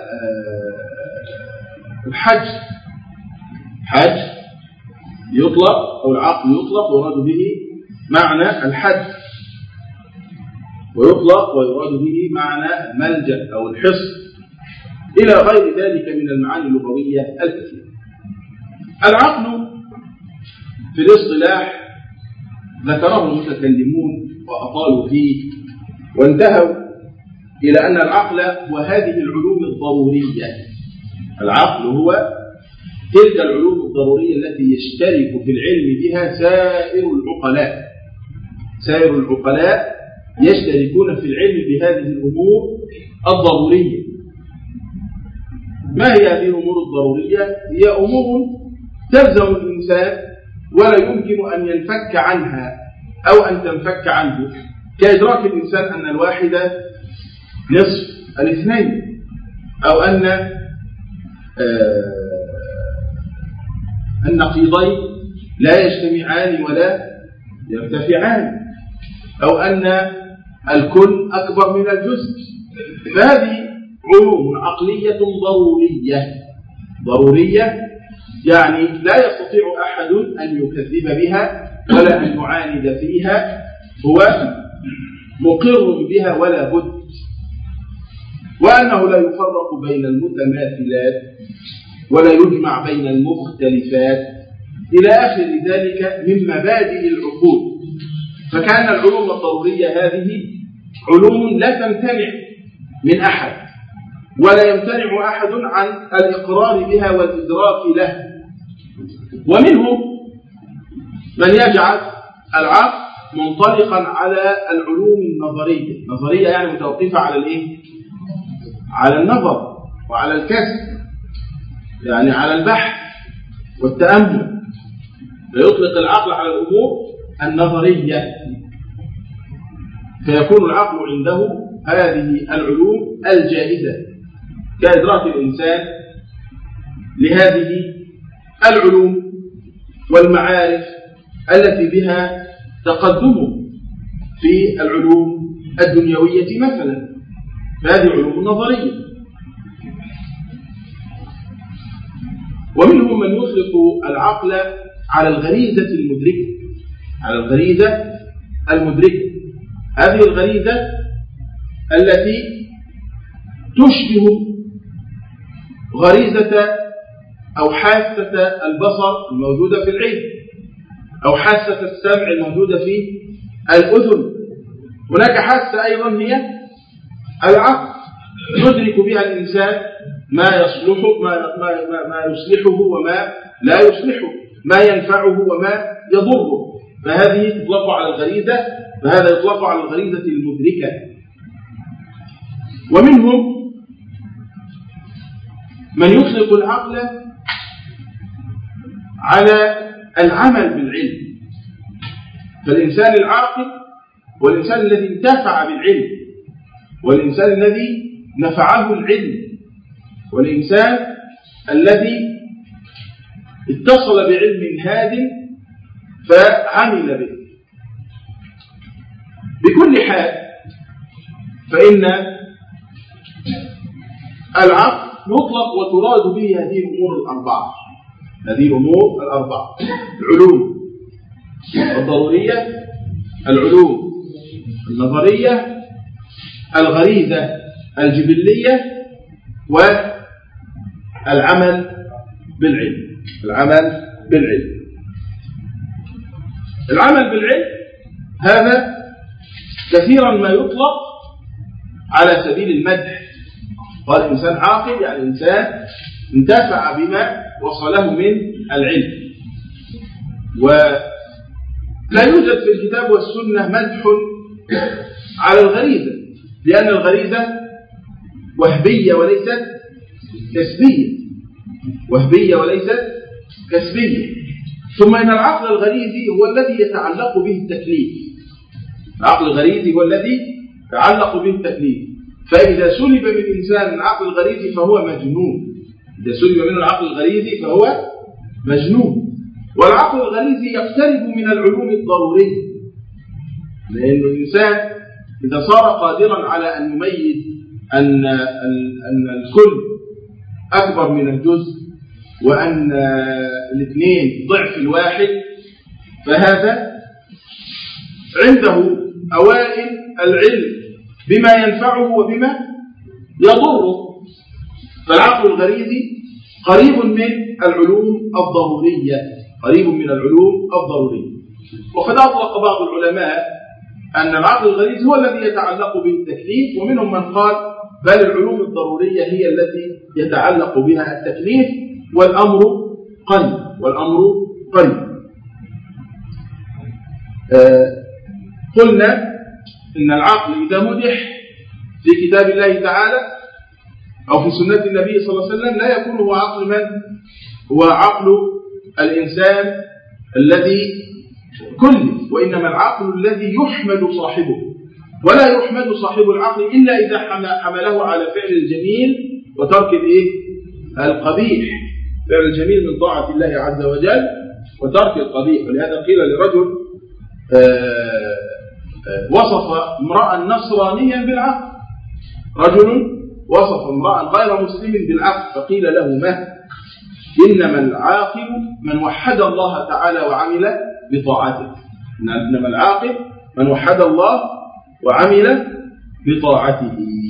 الحج، حج يطلق أو العقل يطلق ويراد به معنى الحج، ويطلق ويراد به معنى الملجأ أو الحصن، إلى غير ذلك من المعاني اللغوية الكثيرة. العقل في الاصطلاح ذكره المتكلمون وأطالوا فيه وانتهوا إلى أن العقل هو هذه العلوم الضرورية. العقل هو تلك العلوم الضرورية التي يشترك في العلم بها سائر العقلاء، سائر العقلاء يشتركون في العلم بهذه الأمور الضرورية. ما هي هذه الأمور الضرورية؟ هي أمور تلزم الإنسان ولا يمكن أن ينفك عنها أو أن تنفك عنه، كإدراك الإنسان أن الواحد نصف الاثنين، أو أن آه النقيضين لا يجتمعان ولا يرتفعان، أو أن الكل أكبر من الجزء. فهذه علوم عقلية ضرورية، ضرورية يعني لا يستطيع أحد أن يكذب بها ولا أن يعاند فيها، هو مقر بها ولا بد، وأنه لا يفرق بين المتماثلات ولا يجمع بين المختلفات إلى آخر ذلك من مبادئ العقول. فكان العلوم الضرورية هذه علوم لا تمتنع من أحد ولا يمتنع أحد عن الإقرار بها والإدراك له. ومنهم من يجعل العقل منطلقا على العلوم النظرية، نظرية يعني متوقفة على الإيه؟ على النظر وعلى الكسب، يعني على البحث والتأمل، فيطلق العقل على الأمور النظرية، فيكون العقل عنده هذه العلوم الجائزة كإدراك الإنسان لهذه العلوم والمعارف التي بها تقدمه في العلوم الدنيوية مثلا، فهذه علوم نظرية. ومنهم من يطلق العقل على الغريزة المدركة، على الغريزة المدركة، هذه الغريزة التي تشبه غريزة أو حاسة البصر الموجودة في العين، أو حاسة السمع الموجودة في الأذن. هناك حاسة أيضا هي العقل، يدرك بها الإنسان ما يصلحه ما ما ما يصلحه وما لا يصلحه، ما ينفعه وما يضره، فهذه تطلق على الغريزة، فهذا يطلق على الغريزة المدركة. ومنهم من يطلق العقل على العمل بالعلم، فالإنسان العاقل والإنسان الذي انتفع بالعلم، والإنسان الذي نفعه العلم، والإنسان الذي اتصل بعلم هاد فعمل به. بكل حال فإن العقل يطلق وتراد به هذه الأمور الأربعة، هذه الأمور الأربعة: العلوم الضرورية، العلوم النظرية، الغريزة الجبلية، والعمل بالعلم. العمل بالعلم العمل بالعلم هذا كثيرا ما يطلق على سبيل المدح. قال إنسان عاقل يعني إنسان انتفع بما وصله من العلم. ولا يوجد في الكتاب والسنة مدح على الغريزة، لأن الغريزة وهبية وليست كسبية، وهبية وليست كسبية. ثم إن العقل الغريزي هو الذي يتعلق به التكليف. العقل الغريزي هو الذي يتعلق به التكليف. فإذا سلب من إنسان العقل الغريزي فهو مجنون. إذا سلب منه العقل الغريزي فهو مجنون. والعقل الغريزي يقترب من العلوم الضرورية، لأن الإنسان إذا صار قادرا على أن يميز أن أن الكل أكبر من الجزء، وأن الاثنين ضعف الواحد، فهذا عنده أوائل العلم بما ينفعه وبما يضره. فالعقل الغريزي قريب من العلوم الضرورية، قريب من العلوم الضرورية. وقد أطلق بعض العلماء أن العقل الغريزي هو الذي يتعلق به التكليف، ومنهم من قال بل العلوم الضرورية هي التي يتعلق بها التكليف، والأمر قريب والأمر قريب. آه قلنا إن العقل إذا مدح في كتاب الله تعالى أو في سنة النبي صلى الله عليه وسلم لا يكون هو عقل من؟ هو عقل الإنسان الذي كلف، وإنما العقل الذي يحمد صاحبه، ولا يحمد صاحب العقل إلا إذا حمله على فعل الجميل وترك الإيه؟ القبيح. فعل الجميل من طاعة الله عز وجل وترك القبيح. ولهذا قيل لرجل آآ آآ وصف امرأ نصرانيا بالعقل، رجل وصف امرأ غير مسلم بالعقل، فقيل له ما؟ إنما العاقل من وحد الله تعالى وعمل بطاعته. إنما العاقل من وحد الله وعمل بطاعته.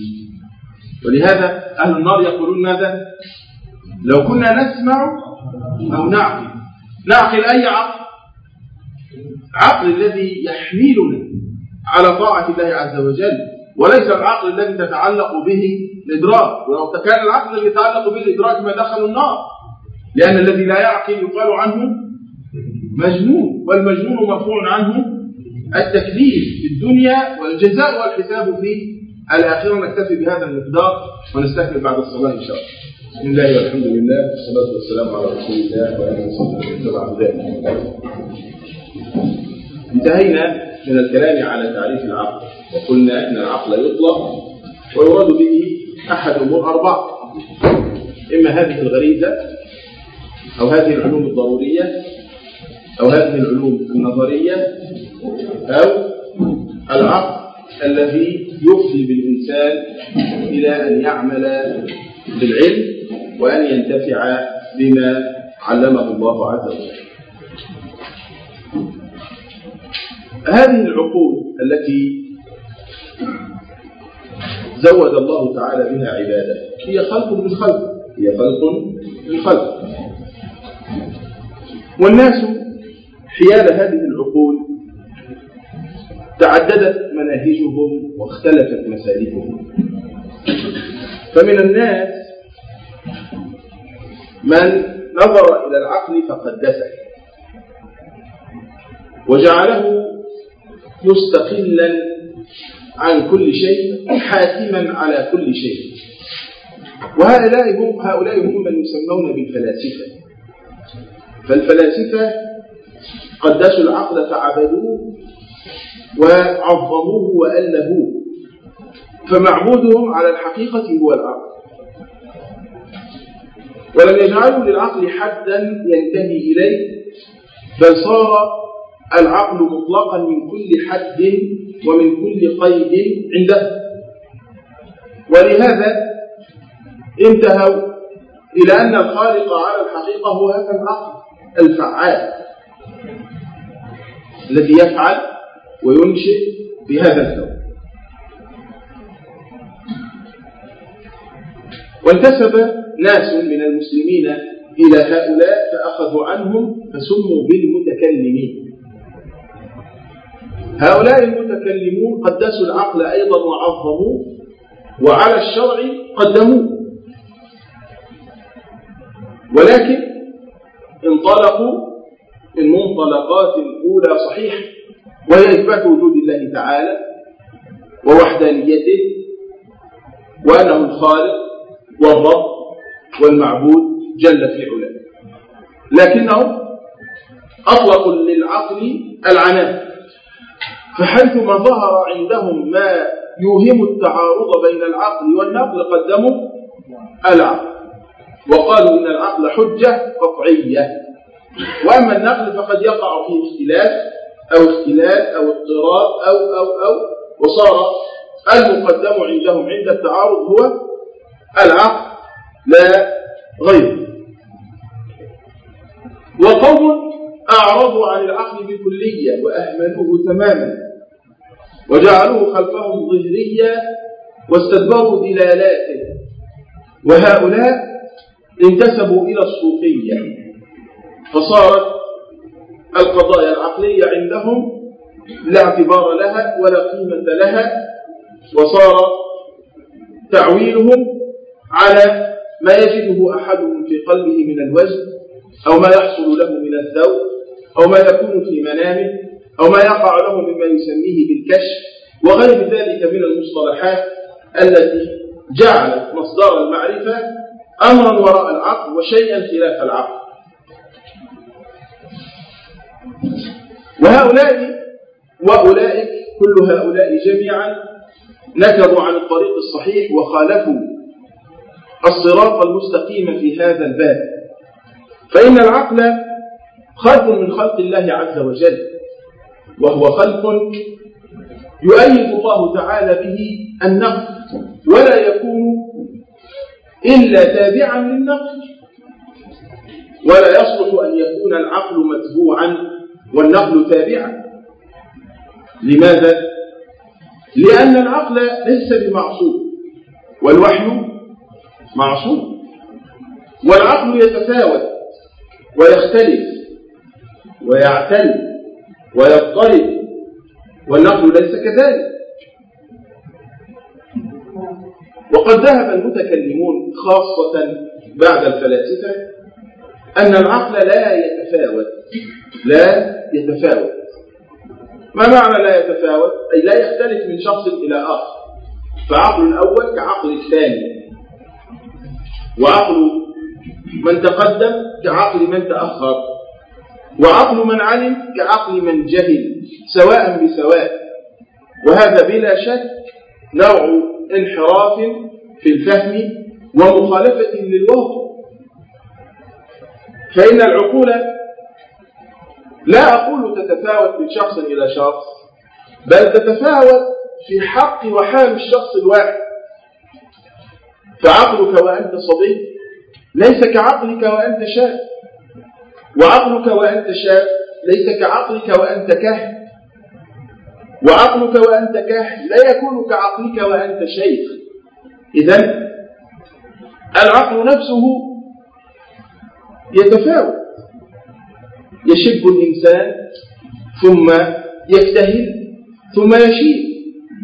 ولهذا أهل النار يقولون ماذا؟ لو كنا نسمع أو نعقل. نعقل أي عقل؟ عقل الذي يحملنا على طاعة الله عز وجل، وليس العقل الذي تتعلق به الإدراك. ولو كان العقل الذي يتعلق به الإدراك ما دخل النار، لأن الذي لا يعقل يقال عنه مجنون، والمجنون مرفوع عنه التكليف في الدنيا والجزاء والحساب في الآخرة. نكتفي بهذا المقدار ونستكمل بعد الصلاة إن شاء الله. بسم الله والحمد لله والصلاة والسلام على رسول الله وآله وصحبه وسلم. انتهينا من الكلام على تعريف العقل، وقلنا أن العقل يطلق ويراد به أحد أمور أربعة: إما هذه الغريزة، أو هذه العلوم الضرورية، أو هذه العلوم النظرية، أو العقل الذي يفضي بالإنسان إلى أن يعمل بالعلم وأن ينتفع بما علمه الله عز وجل. هذه العقول التي زود الله تعالى بها عباده هي خلق من خلق، هي خلق من خلق. والناس حيال هذه العقول تعددت مناهجهم واختلفت مسالكهم. فمن الناس من نظر إلى العقل فقدسه وجعله مستقلا عن كل شيء، حاكما على كل شيء. وهؤلاء هم هؤلاء هم من يسمون بالفلاسفة. فالفلاسفة قدسوا العقل فعبدوه وعظموه وألهوه، فمعبودهم على الحقيقة هو العقل، ولم يجعلوا للعقل حدا ينتهي إليه، بل صار العقل مطلقا من كل حد ومن كل قيد عنده. ولهذا انتهوا إلى أن الخالق على الحقيقة هو هذا العقل الفعال الذي يفعل وينشئ بهذا الكون. وانتسب ناس من المسلمين إلى هؤلاء فأخذوا عنهم فسموا بالمتكلمين. هؤلاء المتكلمون قدسوا العقل أيضا وعظموه، وعلى الشرع قدموه، ولكن انطلقوا من منطلقات أولى صحيحة، وهي إثبات وجود الله تعالى ووحدانيته وأنه الخالق والرب والمعبود جل في علاه، لكنهم أطلقوا للعقل العنان، فحيثما ظهر عندهم ما يوهم التعارض بين العقل والنقل قدموا العقل، وقالوا إن العقل حجة قطعية، وأما النقل فقد يقع فيه اختلاف أو اختلاف أو اضطراب أو أو أو وصار المقدم عندهم عند التعارض هو العقل لا غيره. وقوم أعرضوا عن العقل بكلية وأهملوه تماما وجعلوه خلفهم ظهريا واستدبروا دلالاته، وهؤلاء انتسبوا إلى الصوفية، فصارت القضايا العقلية عندهم لا اعتبار لها ولا قيمة لها، وصار تعويلهم على ما يجده أحدهم في قلبه من الوزن أو ما يحصل له من الذوق أو ما يكون في منامه أو ما يقع له مما يسميه بالكشف وغير ذلك من المصطلحات التي جعلت مصدر المعرفة أمرا وراء العقل وشيئا خلاف العقل. وهؤلاء وأولئك كل هؤلاء جميعا نكبوا عن الطريق الصحيح وخالفوا الصراط المستقيم في هذا الباب، فإن العقل خلق من خلق الله عز وجل، وهو خلق يؤيد الله تعالى به النقل، ولا يكون إلا تابعا للنقل، ولا يصلح أن يكون العقل متبوعا والنقل تابعا. لماذا؟ لأن العقل ليس بمعصوم، والوحي معصوم، والعقل يتفاوت ويختلف ويعتل ويضطرب، والنقل ليس كذلك. وقد ذهب المتكلمون خاصة بعد الفلاسفة أن العقل لا يتفاوت لا يتفاوت ما معنى لا يتفاوت؟ أي لا يختلف من شخص إلى آخر، فعقل الأول كعقل الثاني، وعقل من تقدم كعقل من تأخر، وعقل من علم كعقل من جهل، سواء بسواء. وهذا بلا شك نوع انحراف في الفهم ومخالفة للواقع، فإن العقول لا أقول تتفاوت من شخص إلى شخص، بل تتفاوت في حق وحال الشخص الواحد. فعقلك وأنت صبي ليس كعقلك وأنت شاب، وعقلك وأنت شاب ليس كعقلك وأنت كهل، وعقلك وأنت كهل لا يكون كعقلك وأنت شيخ. إذن العقل نفسه يتفاوت، يشب الإنسان ثم يكتهل ثم يشيب،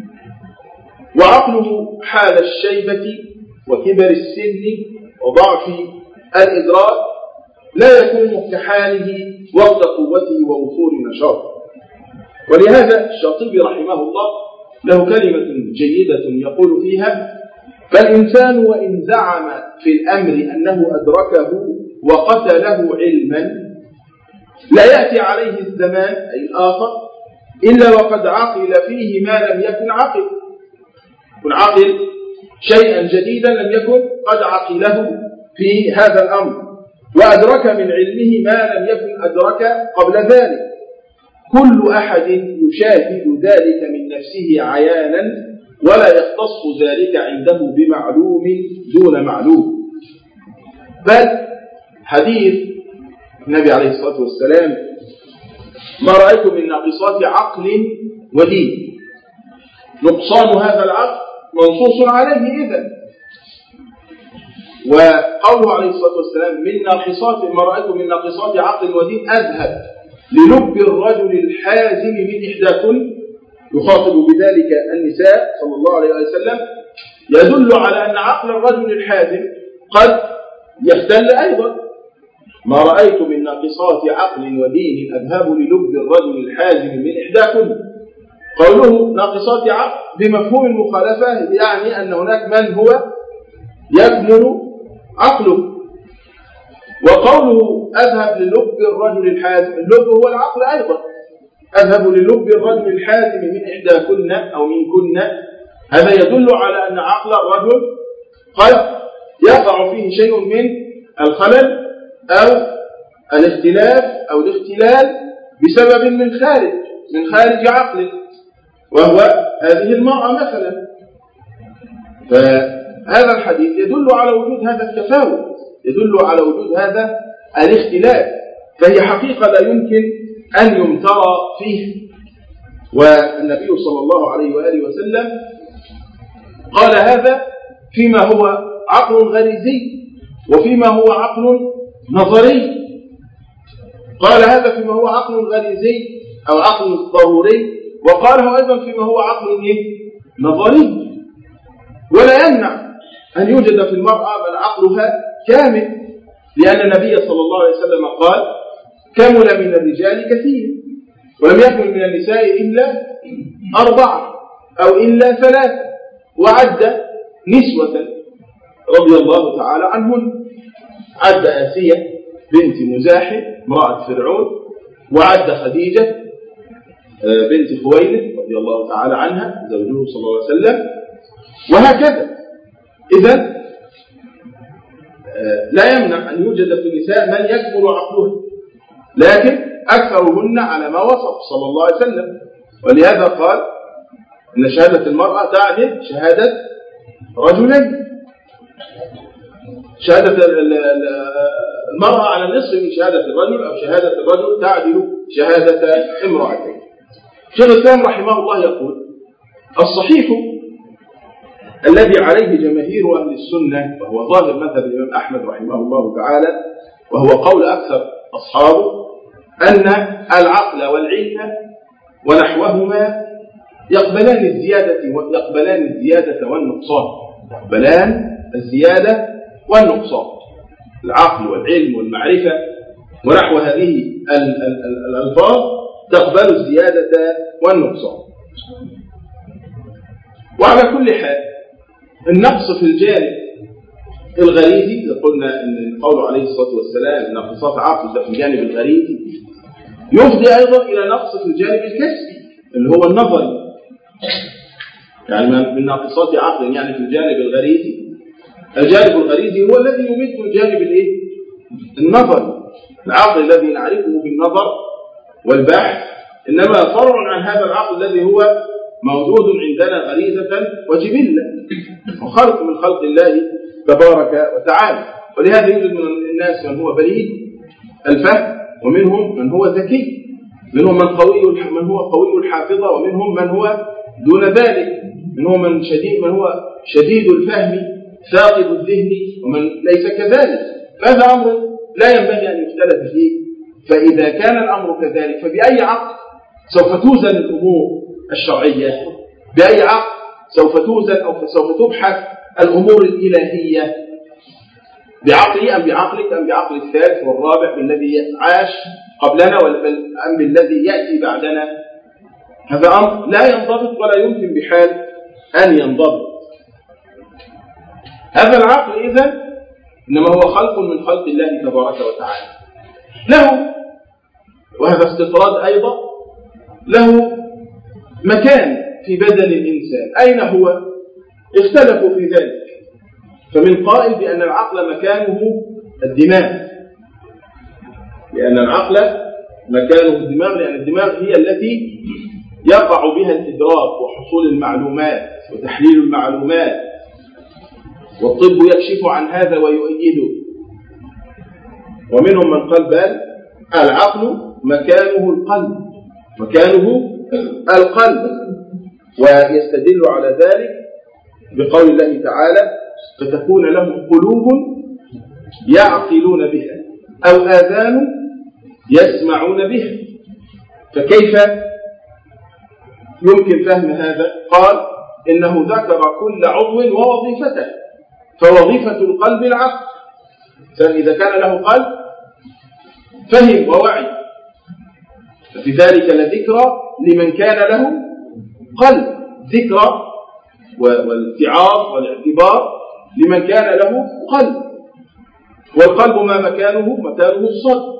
وعقله حال الشيبة وكبر السن وضعف الإدراك لا يكون كحاله وقت قوته ووفور نشاطه. ولهذا الشاطبي رحمه الله له كلمة جيدة يقول فيها: فالإنسان وإن زعم في الأمر أنه أدركه وقتله علما لا يأتي عليه الزمان أي الآخر إلا وقد عقل فيه ما لم يكن عقل، يكون عقل شيئا جديدا لم يكن قد عقله في هذا الأمر، وأدرك من علمه ما لم يكن أدرك قبل ذلك. كل أحد يشاهد ذلك من نفسه عيانا، ولا يختص ذلك عنده بمعلوم دون معلوم. بل حديث النبي عليه الصلاة والسلام: ما رأيت من ناقصات عقل ودين. نقصان هذا العقل منصوص عليه إذن. وقوله عليه الصلاة والسلام: من ناقصات ما رأيت من ناقصات عقل ودين أذهب للب الرجل الحازم من إحداكن، يخاطب بذلك النساء صلى الله عليه وسلم، يدل على أن عقل الرجل الحازم قد يختل أيضا. ما رأيت من ناقصات عقل ودين أذهب للب الرجل الحازم من إحداكن. قوله ناقصات عقل بمفهوم المخالفة يعني أن هناك من هو يكمل عقله. وقوله أذهب للب الرجل الحازم، اللب هو العقل أيضا. أذهب للب الرجل الحازم من إحداكن أو منكن، هذا يدل على أن عقل الرجل قد يقع فيه شيء من الخلل أو الاختلاف أو الاختلال بسبب من خارج من خارج عقله، وهو هذه المرأة مثلا. فهذا الحديث يدل على وجود هذا التفاوت، يدل على وجود هذا الاختلاف، فهي حقيقة لا يمكن أن يمترى فيه. والنبي صلى الله عليه وآله وسلم قال هذا فيما هو عقل غريزي وفيما هو عقل نظري. قال هذا فيما هو عقل غريزي أو عقل ضروري، وقاله أيضا فيما هو عقل نظري. ولا يمنع أن يوجد في المرأة من عقلها كامل، لأن النبي صلى الله عليه وسلم قال: كمل من الرجال كثير ولم يكن من النساء إلا أربعة أو إلا ثلاثة، وعد نسوة رضي الله تعالى عنهن. عد آسية بنت مزاحم امرأة فرعون، وعد خديجة بنت خويلد رضي الله تعالى عنها زوجه صلى الله عليه وسلم، وهكذا. إذن لا يمنع أن يوجد في النساء من يكمل عقله، لكن أكثرهن على ما وصف صلى الله عليه وسلم. ولهذا قال إن شهادة المرأة تعدل شهادة رجلين، شهادة المرأة على النصف من شهادة الرجل، أو شهادة الرجل تعدل شهادة امرأتين. شيخ الإسلام رحمه الله يقول: الصحيح الذي عليه جماهير أهل السنة، وهو ظاهر مذهب الإمام أحمد رحمه الله تعالى، وهو قول أكثر أصحابه، أن العقل والعلم ونحوهما يقبلان الزيادة يقبلان الزيادة والنقصان، يقبلان الزيادة والنقصان. العقل والعلم والمعرفة ونحو هذه الألفاظ تقبل الزيادة والنقصان. وعلى كل حال النقص في الجانب الغريزي، قلنا أن القول عليه الصلاة والسلام نقصات عقل في الجانب الغريزي، يفضي أيضا إلى نقص في الجانب الكسبي اللي هو النظري. يعني من ناقصات عقل يعني في الجانب الغريزي، الجانب الغريزي هو الذي يمد الجانب الايه؟ النظري. العقل الذي نعرفه بالنظر والبحث إنما فرع عن هذا العقل الذي هو موجود عندنا غريزة وجبلة وخلق من خلق الله تبارك وتعالى. ولهذا يوجد من الناس من هو بليد الفهم، ومنهم من هو ذكي، منهم من قوي من هو قوي الحافظة، ومنهم من هو دون ذلك، منهم من شديد من هو شديد الفهم ثاقب الذهن، ومن ليس كذلك. فهذا أمر لا ينبغي أن يختلف فيه. فإذا كان الأمر كذلك فبأي عقل سوف توزن الأمور الشرعية؟ بأي عقل سوف توزن أو سوف تبحث الأمور الإلهية؟ بعقلي أم بعقلك أم بعقل الثالث والرابع بالذي عاش قبلنا أم بالذي يأتي بعدنا؟ هذا أمر لا ينضبط ولا يمكن بحال أن ينضبط. هذا العقل إذن إنما هو خلق من خلق الله تبارك وتعالى، له، وهذا استطراد أيضا، له مكان في بدن الإنسان، أين هو؟ اختلفوا في ذلك، فمن قائل بأن العقل مكانه الدماغ، لأن العقل مكانه الدماغ، لأن الدماغ هي التي يقع بها الإدراك وحصول المعلومات وتحليل المعلومات، والطب يكشف عن هذا ويؤيده. ومنهم من قال بل العقل مكانه القلب، مكانه القلب، ويستدل على ذلك بقول الله تعالى فتكون لهم قلوب يعقلون بها أو آذان يسمعون بها. فكيف يمكن فهم هذا؟ قال إنه ذكر كل عضو ووظيفته، فوظيفة القلب العقل، فإذا كان له قلب فهم ووعي، ففي ذلك لذكرى لمن كان له قلب، ذكرى والاتعاظ والاعتبار لمن كان له قلب، والقلب ما مكانه؟ مكانه الصدر.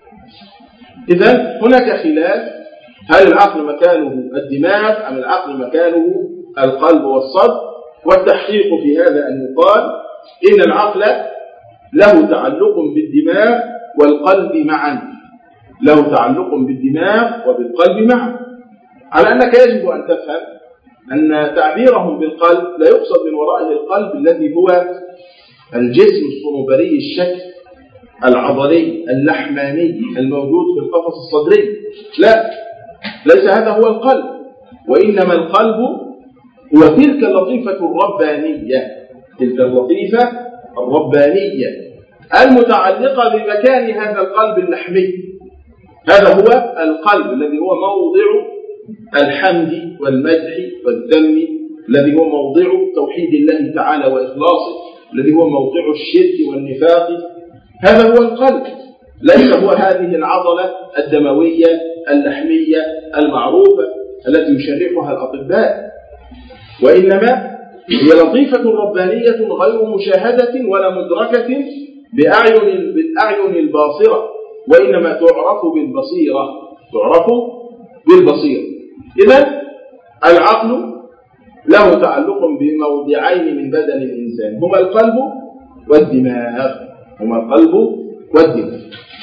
إذن هناك خلاف، هل العقل مكانه الدماغ أم العقل مكانه القلب والصدر؟ والتحقيق في هذا أن يقال إن العقل له تعلق بالدماغ والقلب معا، له تعلق بالدماغ وبالقلب معا، على أنك يجب أن تفهم أن تعبيرهم بالقلب لا يقصد من ورائه القلب الذي هو الجسم الصنوبري الشكل العضلي اللحماني الموجود في القفص الصدري، لا، ليس هذا هو القلب، وإنما القلب هو تلك اللطيفة الربانية، تلك اللطيفة الربانية المتعلقة بمكان هذا القلب اللحمي. هذا هو القلب الذي هو موضع الحمد والمدح والذم، الذي هو موضع توحيد الله تعالى وإخلاصه، الذي هو موضع الشرك والنفاق. هذا هو القلب، ليس هو هذه العضلة الدموية اللحمية المعروفة التي يشرحها الأطباء، وإنما هي لطيفة ربانية غير مشاهدة ولا مدركة بأعين بالأعين الباصرة، وإنما تعرف بالبصيرة، تعرف بالبصيرة. إذن العقل له تعلق بموضعين من بدن الإنسان، هما القلب والدماغ، هما القلب والدماغ.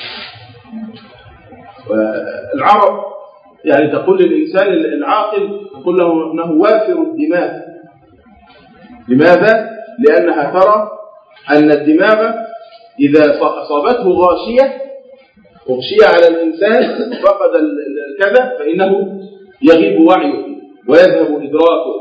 والعرب يعني تقول للإنسان العاقل، تقول له أنه وافر الدماغ. لماذا؟ لأنها ترى أن الدماغ إذا أصابته غاشية أغشي على الإنسان فقد الكذا فإنه يغيب وعيه ويذهب إدراكه.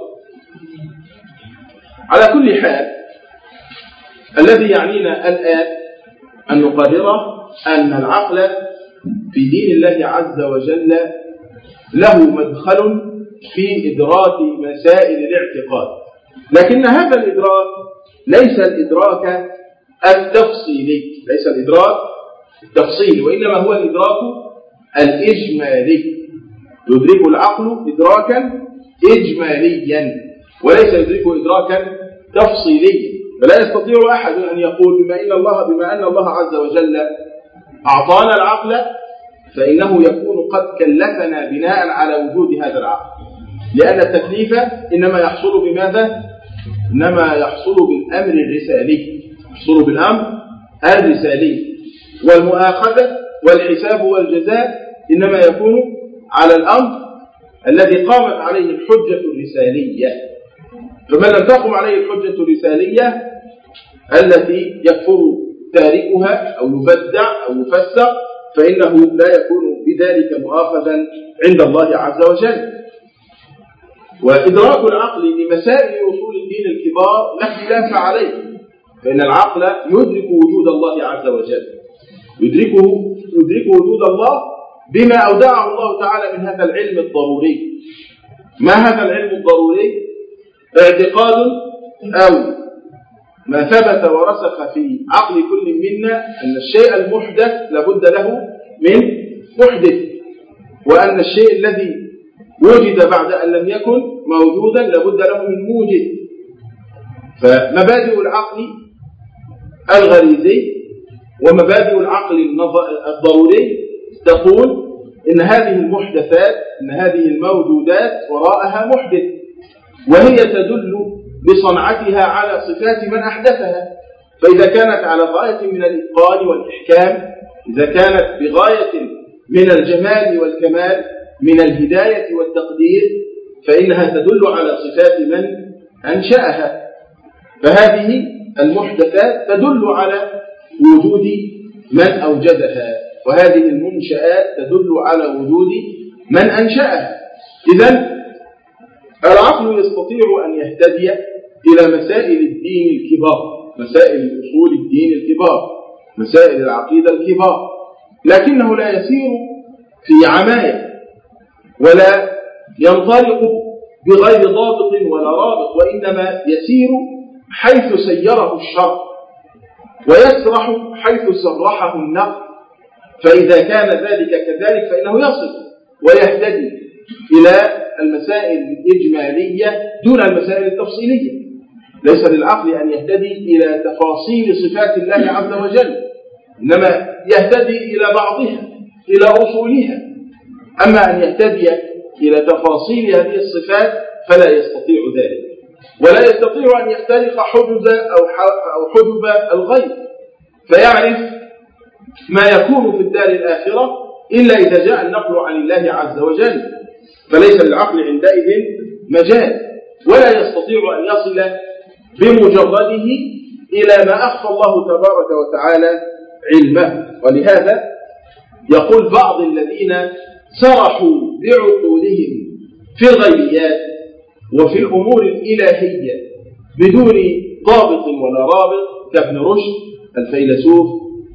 على كل حال، الذي يعنينا الآن أن نقرره أن العقل في دين الله عز وجل له مدخل في إدراك مسائل الاعتقاد، لكن هذا الإدراك ليس الإدراك التفصيلي، ليس الإدراك التفصيلي، وإنما هو الإدراك الإجمالي. يدرك العقل إدراكا إجماليا وليس يدرك إدراكا تفصيليا، فلا يستطيع أحد أن يقول بما, إن الله بما أن الله عز وجل أعطانا العقل فإنه يكون قد كلفنا بناء على وجود هذا العقل، لأن التكليف إنما يحصل بماذا؟ إنما يحصل بالأمر الرسالي، يحصل بالأمر الرسالي، والمؤاخذة والحساب والجزاء إنما يكون على الأمر الذي قامت عليه الحجة الرسالية. فمن لم تقم عليه الحجة الرسالية التي يكفر تاركها أو يبدع أو يفسق فإنه لا يكون بذلك مؤاخذا عند الله عز وجل. وإدراك العقل لمسائل أصول الدين الكبار لا اختلاف عليه، فإن العقل يدرك وجود الله عز وجل، يدركه يدرك وجود الله بما أودعه الله تعالى من هذا العلم الضروري. ما هذا العلم الضروري؟ اعتقاد أو ما ثبت ورسخ في عقل كل منا أن الشيء المحدث لابد له من محدث، وأن الشيء الذي وجد بعد أن لم يكن موجودا لابد له من موجد. فمبادئ العقل الغريزي ومبادئ العقل الضروري تقول إن هذه المحدثات إن هذه الموجودات وراءها محدث، وهي تدل بصنعتها على صفات من أحدثها. فإذا كانت على غاية من الإتقان والإحكام، إذا كانت بغاية من الجمال والكمال، من الهداية والتقدير، فإنها تدل على صفات من أنشأها. فهذه المحدثات تدل على وجود من أوجدها، وهذه المنشآت تدل على وجود من أنشأها. إذن العقل يستطيع أن يهتدي إلى مسائل الدين الكبار، مسائل أصول الدين الكبار، مسائل العقيدة الكبار، لكنه لا يسير في عماية ولا ينطلق بغير ضابط ولا رابط، وإنما يسير حيث سيره الشرع ويسرح حيث سرحه النقل. فإذا كان ذلك كذلك فإنه يصل ويهتدي إلى المسائل الإجمالية دون المسائل التفصيلية. ليس للعقل أن يهتدي إلى تفاصيل صفات الله عز وجل، إنما يهتدي إلى بعضها، إلى أصولها. أما أن يهتدي إلى تفاصيل هذه الصفات فلا يستطيع ذلك، ولا يستطيع أن يخترق حجز أو حجب الغيب فيعرف ما يكون في الدار الآخرة إلا إذا جاء النقل عن الله عز وجل. فليس للعقل عندئذ مجال، ولا يستطيع أن يصل بمجرده إلى ما أخفى الله تبارك وتعالى علمه. ولهذا يقول بعض الذين سرحوا بعقولهم في الغيبيات وفي الأمور الإلهية بدون ضابط ولا رابط، كابن رشد الفيلسوف،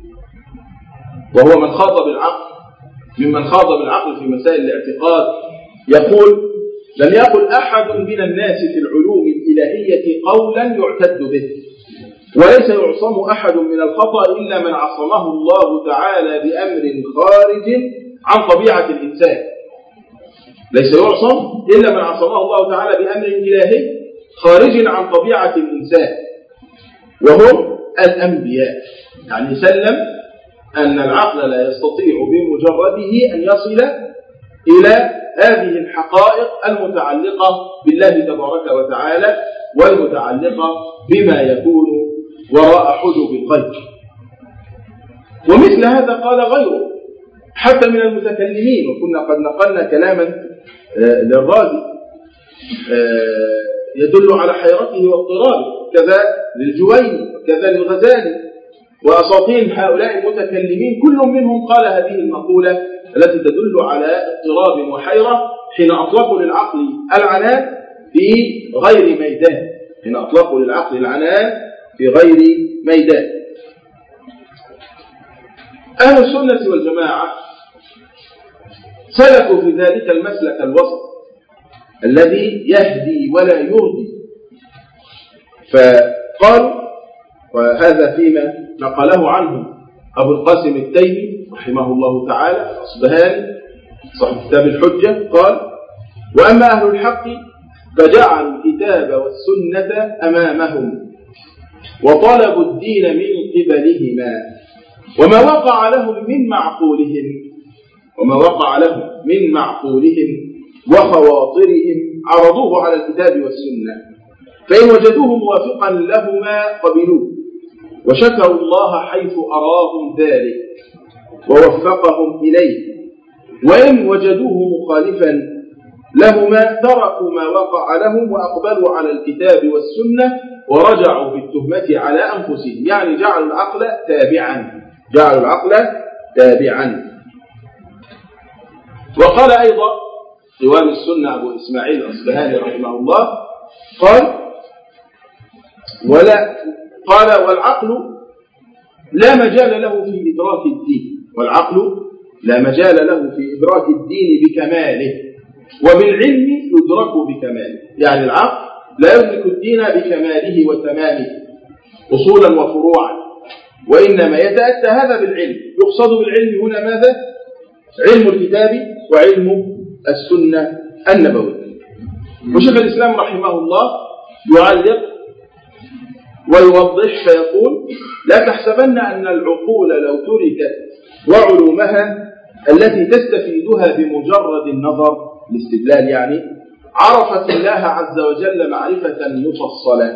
وهو من خاض بالعقل ممن خاض بالعقل في مسائل الاعتقاد، يقول: لم يقل أحد من الناس في العلوم الإلهية قولا يعتد به، وليس يعصم أحد من الخطأ إلا من عصمه الله تعالى بأمر خارج عن طبيعة الإنسان. ليس يعصم إلا من عصمه الله تعالى بأمر إلهي خارج عن طبيعة الإنسان، وهم الأنبياء. يعني سلم أن العقل لا يستطيع بمجرده أن يصل إلى هذه الحقائق المتعلقة بالله تبارك وتعالى والمتعلقة بما يكون وراء حجب الغيب. ومثل هذا قال غيره حتى من المتكلمين، وكنا قد نقلنا كلاما للرازي يدل على حيرته واضطرابه، كذا للجويني وكذا للغزالي وأساطين هؤلاء المتكلمين، كل منهم قال هذه المقولة التي تدل على اضطراب وحيرة حين أطلقوا للعقل العنان في غير ميدان حين أطلقوا للعقل العنان في غير ميدان. أهل السنة والجماعة سلكوا في ذلك المسلك الوسط الذي يهدي ولا يردي، فقالوا، وهذا فيما نقله عنه أبو القاسم التيمي رحمه الله تعالى الأصبهاني صاحب كتاب الحجة، قال: وأما أهل الحق فجعلوا الكتاب والسنة أمامهم وطلبوا الدين من قبلهما، وما وقع لهم من معقولهم وما وقع لهم من معقولهم وخواطرهم عرضوه على الكتاب والسنة، فإن وجدوه موافقا لهما قبلوه، وشكروا الله حيث أراهم ذلك ووفقهم إليه، وإن وجدوه مخالفا لهما تركوا ما وقع لهم وأقبلوا على الكتاب والسنة ورجعوا بالتهمة على أنفسهم. يعني جعلوا العقل تابعا جعلوا العقل تابعا وقال أيضا قوام السنة أبو إسماعيل الأصبهاني رحمه الله، قال: ولا قال والعقل لا مجال له في إدراك الدين والعقل لا مجال له في إدراك الدين بكماله، وبالعلم يدرك بكماله. يعني العقل لا يدرك الدين بكماله وتمامه أصولا وفروعا، وإنما يتأتى هذا بالعلم. يقصد بالعلم هنا ماذا؟ علم الكتاب وعلم السنة النبوية. وشيخ الإسلام رحمه الله يعلق ويوضح فيقول: لا تحسبن أن العقول لو تركت وعلومها التي تستفيدها بمجرد النظر، الاستدلال يعني، عرفت الله عز وجل معرفة مفصلة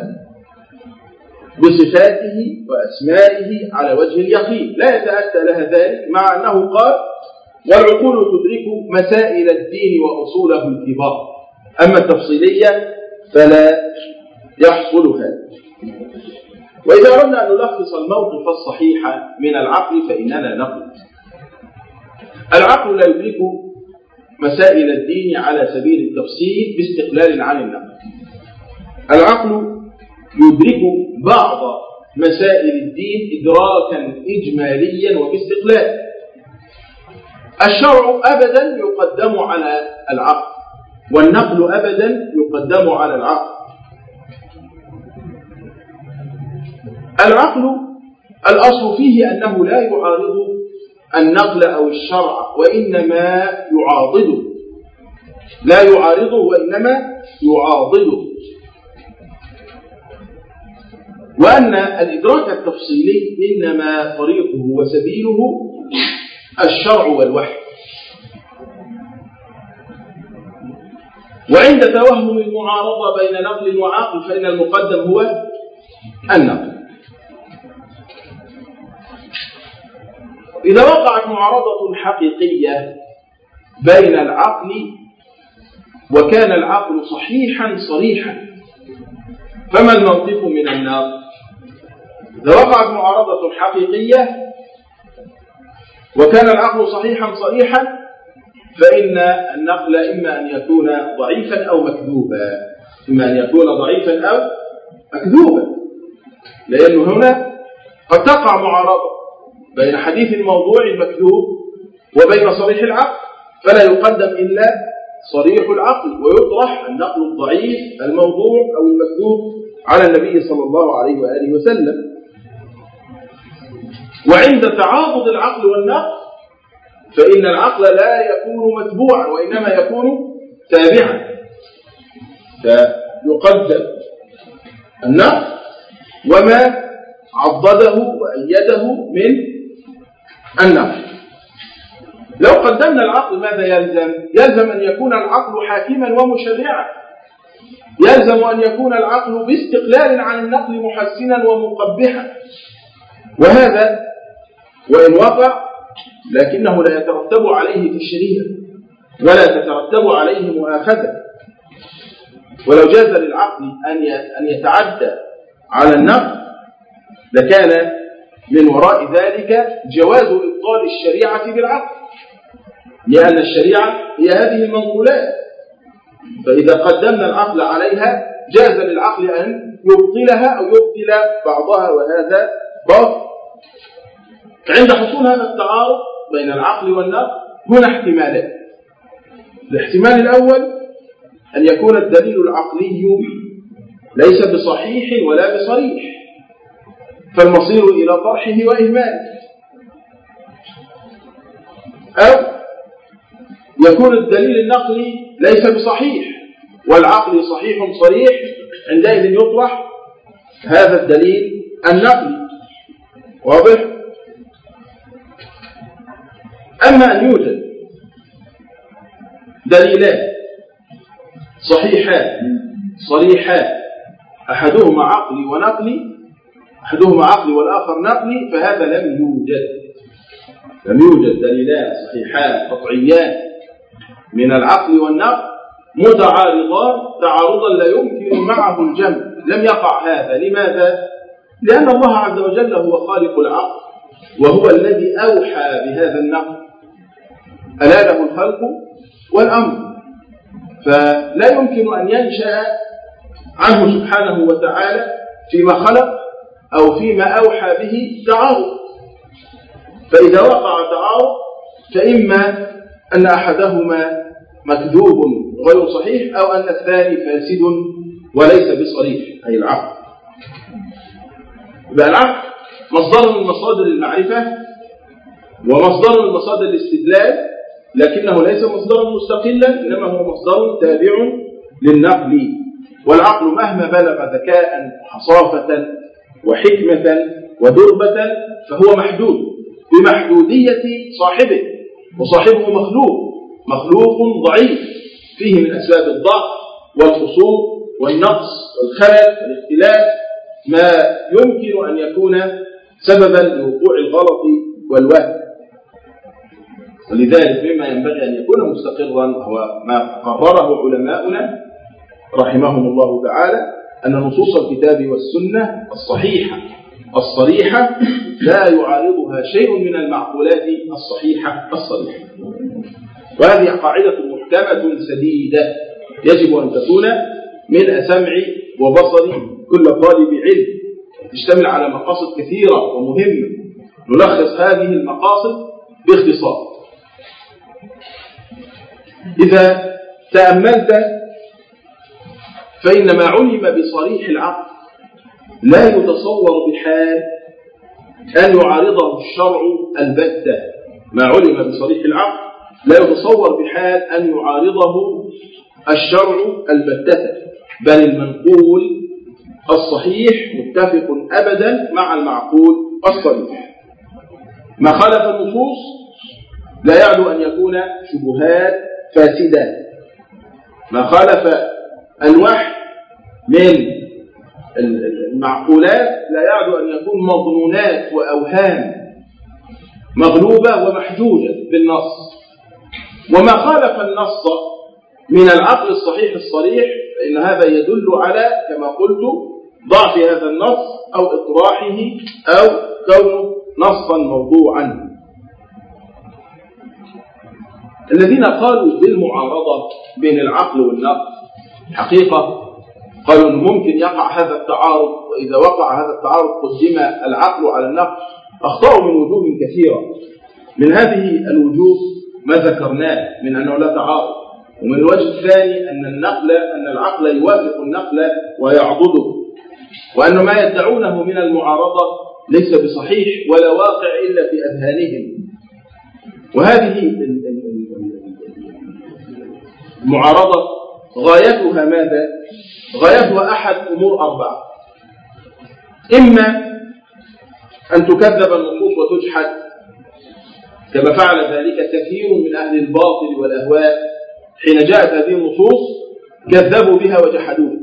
بصفاته وأسمائه على وجه اليقين، لا يتأتى لها ذلك، مع أنه قال: والعقول تدرك مسائل الدين وأصوله الكبار، أما التفصيلية فلا يحصل هذا. وإذا أردنا أن نلخص الموقف الصحيح من العقل فإننا نقول: العقل لا يدرك مسائل الدين على سبيل التفصيل باستقلال عن النقل. العقل يدرك بعض مسائل الدين إدراكا إجماليا وباستقلال. الشرع أبدا يقدم على العقل، والنقل أبدا يقدم على العقل. العقل الأصل فيه أنه لا يعارض النقل أو الشرع، وإنما يعاضده، لا يعارضه وإنما يعاضده. وأن الإدراك التفصيلي إنما طريقه وسبيله الشرع والوحي. وعند توهم المعارضة بين نقل وعقل فإن المقدم هو النقل. إذا وقعت معارضة حقيقية بين العقل وكان العقل صحيحا صريحا، فما الموقف من النقل؟ إذا وقعت معارضة حقيقية وكان العقل صحيحا صريحا فإن النقل إما أن يكون ضعيفا أو مكذوبا، إما أن يكون ضعيفا أو مكذوبا، لأنه هنا قد تقع معارضة بين حديث الموضوع المكذوب وبين صريح العقل، فلا يقدم إلا صريح العقل ويطرح النقل الضعيف الموضوع أو المكذوب على النبي صلى الله عليه وآله وسلم. وعند تعاضد العقل والنقل فإن العقل لا يكون متبوعا وإنما يكون تابعا، فيقدم النقل وما عضده وأيده من النقل. لو قدمنا العقل ماذا يلزم؟ يلزم أن يكون العقل حاكما ومشرعا، يلزم أن يكون العقل باستقلال عن النقل محسنا ومقبحا، وهذا وإن وقع لكنه لا يترتب عليه تشريعا ولا تترتب عليه مؤاخذة. ولو جاز للعقل أن يتعدى على النقل لكان من وراء ذلك جواز إبطال الشريعة بالعقل، لأن الشريعة هي هذه المنقولات، فإذا قدمنا العقل عليها جاز للعقل أن يبطلها أو يبطل بعضها، وهذا باطل. عند حصول هذا التعارض بين العقل والنقل هنا احتمالات. الاحتمال الأول أن يكون الدليل العقلي ليس بصحيح ولا بصريح، فالمصير إلى طرحه وإهماله، أو يكون الدليل النقلي ليس بصحيح والعقل صحيح صريح، عندئذ يطرح هذا الدليل النقلي. واضح؟ أما أن يوجد دليلان صحيحات صريحات أحدهما عقلي ونقلي، أحدهما عقلي والآخر نقلي، فهذا لم يوجد لم يوجد دليلان صحيحان قطعيان من العقل والنقل متعارضان تعارضا لا يمكن معه الجمع، لم يقع هذا. لماذا؟ لأن الله عز وجل هو خالق العقل وهو الذي أوحى بهذا النقل، ألا له الخلق والأمر، فلا يمكن أن ينشأ عنه سبحانه وتعالى فيما خلق أو فيما أوحى به تعارض. فإذا وقع تعارض فإما أن أحدهما مكذوب غير صحيح أو أن الثاني فاسد وليس بصريح، أي العقل. يبقى العقل مصدر من مصادر المعرفة ومصدر من مصادر الاستدلال، لكنه ليس مصدرا مستقلا، إنما هو مصدر تابع للنقل. والعقل مهما بلغ ذكاء وحصافة وحكمة ودربة فهو محدود بمحدودية صاحبه، وصاحبه مخلوق مخلوق ضعيف فيه من أسباب الضعف والقصور والنقص والخلل والاختلاف ما يمكن أن يكون سببا لوقوع الغلط والوهم. ولذلك مما ينبغي أن يكون مستقرا هو ما قرره علماؤنا رحمهم الله تعالى أن نصوص الكتاب والسنة الصحيحة الصريحة لا يعارضها شيء من المعقولات الصحيحة الصريحة. وهذه قاعدة محكمة سديدة يجب أن تكون ملء سمعي وبصري كل طالب علم، تشتمل على مقاصد كثيرة ومهمة. نلخص هذه المقاصد باختصار. إذا تأملت فإن ما علم بصريح العقل لا يتصور بحال أن يعارضه الشرع البتة. ما علم بصريح العقل لا يتصور بحال أن يعارضه الشرع البتة، بل المنقول الصحيح متفق أبدا مع المعقول الصريح. ما خالف النصوص لا يعلو أن يكون شبهات فاسدة. ما خالف الوحي من المعقولات لا يعلو أن يكون مظنونات وأوهام مغلوبة ومحجوجة بالنص. وما خالف النص من العقل الصحيح الصريح فإن هذا يدل على كما قلت ضعف هذا النص أو إطراحه أو كونه نصا موضوعا. الذين قالوا بالمعارضة بين العقل والنقل حقيقة قالوا أنه ممكن يقع هذا التعارض، وإذا وقع هذا التعارض قدم العقل على النقل. أخطأوا من وجوه كثيرة. من هذه الوجوه ما ذكرناه من أنه لا تعارض، ومن الوجه الثاني أن النقل أن العقل يوافق النقل ويعضده، وأن ما يدعونه من المعارضة ليس بصحيح ولا واقع إلا في أذهانهم. وهذه المعارضة غايتها ماذا؟ غايتها أحد أمور أربعة: إما أن تكذب النصوص وتجحد كما فعل ذلك كثير من أهل الباطل والأهواء، حين جاءت هذه النصوص كذبوا بها وجحدوها.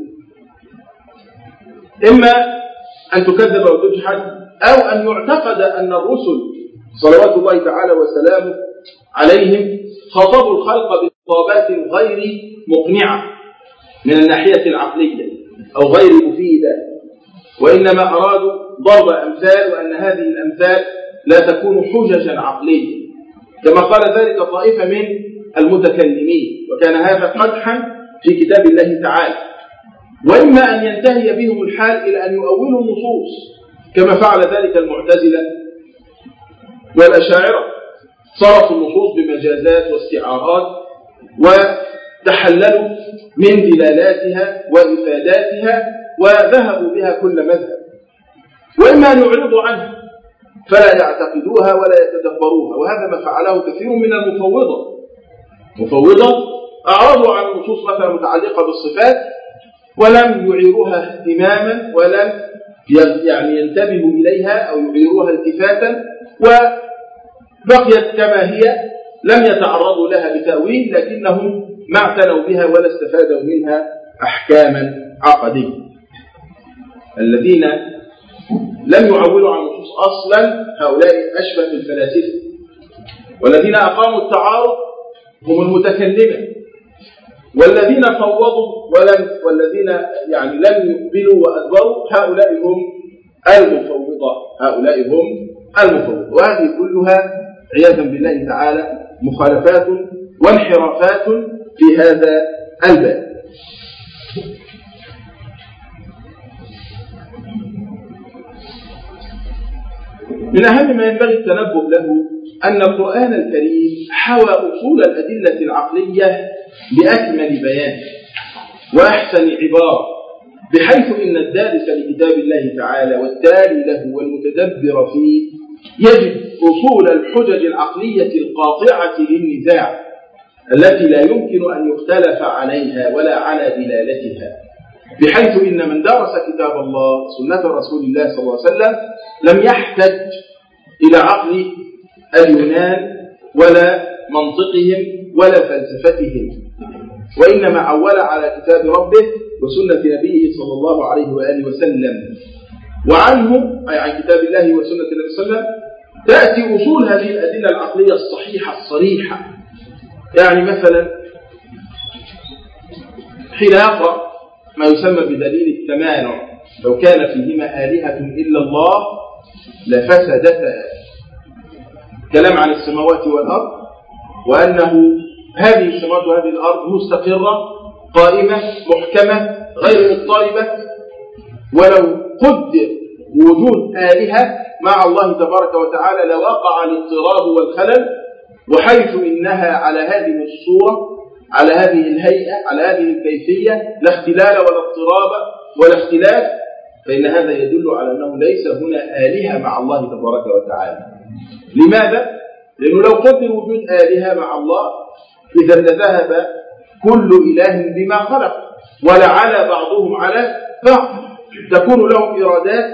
إما أن تكذب وتجحد، أو أن يعتقد أن الرسل صلوات الله تعالى وسلامه عليهم خاطبوا الخلق بخطابات غير مقنعة من الناحية العقلية أو غير مفيدة، وإنما أرادوا ضرب أمثال، وأن هذه الأمثال لا تكون حججا عقلية كما قال ذلك طائفة من المتكلمين، وكان هذا قدحا في كتاب الله تعالى. وإما أن ينتهي بهم الحال إلى أن يؤولوا النصوص كما فعل ذلك المعتزلة والأشاعرة، صرفوا النصوص بمجازات واستعارات وتحللوا من دلالاتها وإفاداتها وذهبوا بها كل مذهب. وإما أن يعرضوا عنها فلا يعتقدوها ولا يتدبروها، وهذا ما فعله كثير من المفوضة. مفوضة أعرضوا عن النصوص مثلا متعلقة بالصفات ولم يعيروها اهتماما ولم يعني ينتبهوا إليها أو يعيروها التفاتا، وبقيت كما هي، لم يتعرضوا لها بتأويل، لكنهم ما اعتنوا بها ولا استفادوا منها أحكاما عقدية. الذين لم يعولوا عن النصوص أصلا هؤلاء أشبه بالفلاسفة، والذين أقاموا التعارض هم المتكلمة، والذين فوضوا ولم والذين يعني لم يقبلوا وأدبروا هؤلاء هم المفوضة هؤلاء هم المفوضة. وهذه كلها عياذا بالله تعالى مخالفات وانحرافات في هذا الباب. من أهم ما ينبغي التنبه له أن القرآن الكريم حوى أصول الأدلة العقلية بأكمل بيان وأحسن عبارة، بحيث إن الدارس لكتاب الله تعالى والتالي له والمتدبر فيه يجد أصول الحجج العقلية القاطعة للنزاع التي لا يمكن أن يختلف عليها ولا على دلالتها، بحيث إن من درس كتاب الله سنة رسول الله صلى الله عليه وسلم لم يحتج إلى عقل اليونان ولا منطقهم ولا فلسفتهم، وإنما عول على كتاب ربه وسنة نبيه صلى الله عليه وآله وسلم. وعنه أي عن كتاب الله وسنة النبي صلى الله عليه وسلم تأتي أصول هذه الأدلة العقلية الصحيحة الصريحة. يعني مثلا حين يقرأ ما يسمى بدليل التمانع، لو كان فيهما آلهة إلا الله لفسدتا، كلام عن السماوات والأرض، وأنه هذه السماوات وهذه الأرض مستقرة قائمة محكمة غير مضطربة، ولو قدر وجود آلهة مع الله تبارك وتعالى لوقع الاضطراب والخلل، وحيث إنها على هذه الصورة على هذه الهيئة على هذه الكيفية لا اختلال ولا اضطراب ولا اختلاف، فإن هذا يدل على أنه ليس هنا آلهة مع الله تبارك وتعالى. لماذا؟ لأنه لو قدر وجود آلهة مع الله إذا لذهب كل إله بما خلق ولعلى بعضهم على بعض، تكون لهم إرادات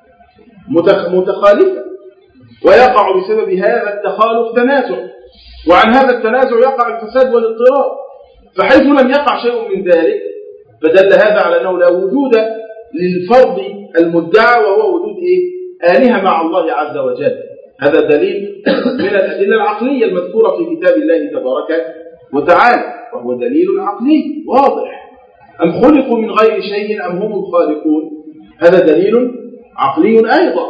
متخالفة، ويقع بسبب هذا التخالف تنازع، وعن هذا التنازع يقع الفساد والاضطراب. فحيث لم يقع شيء من ذلك فدل هذا على أنه لا وجود للفرض المدعى وهو وجود إيه؟ آلهة مع الله عز وجل. هذا دليل من الأدلة العقلية المذكورة في كتاب الله تبارك وتعالى، وهو دليل عقلي واضح. أم خلقوا من غير شيء أم هم الخالقون، هذا دليل عقلي أيضا.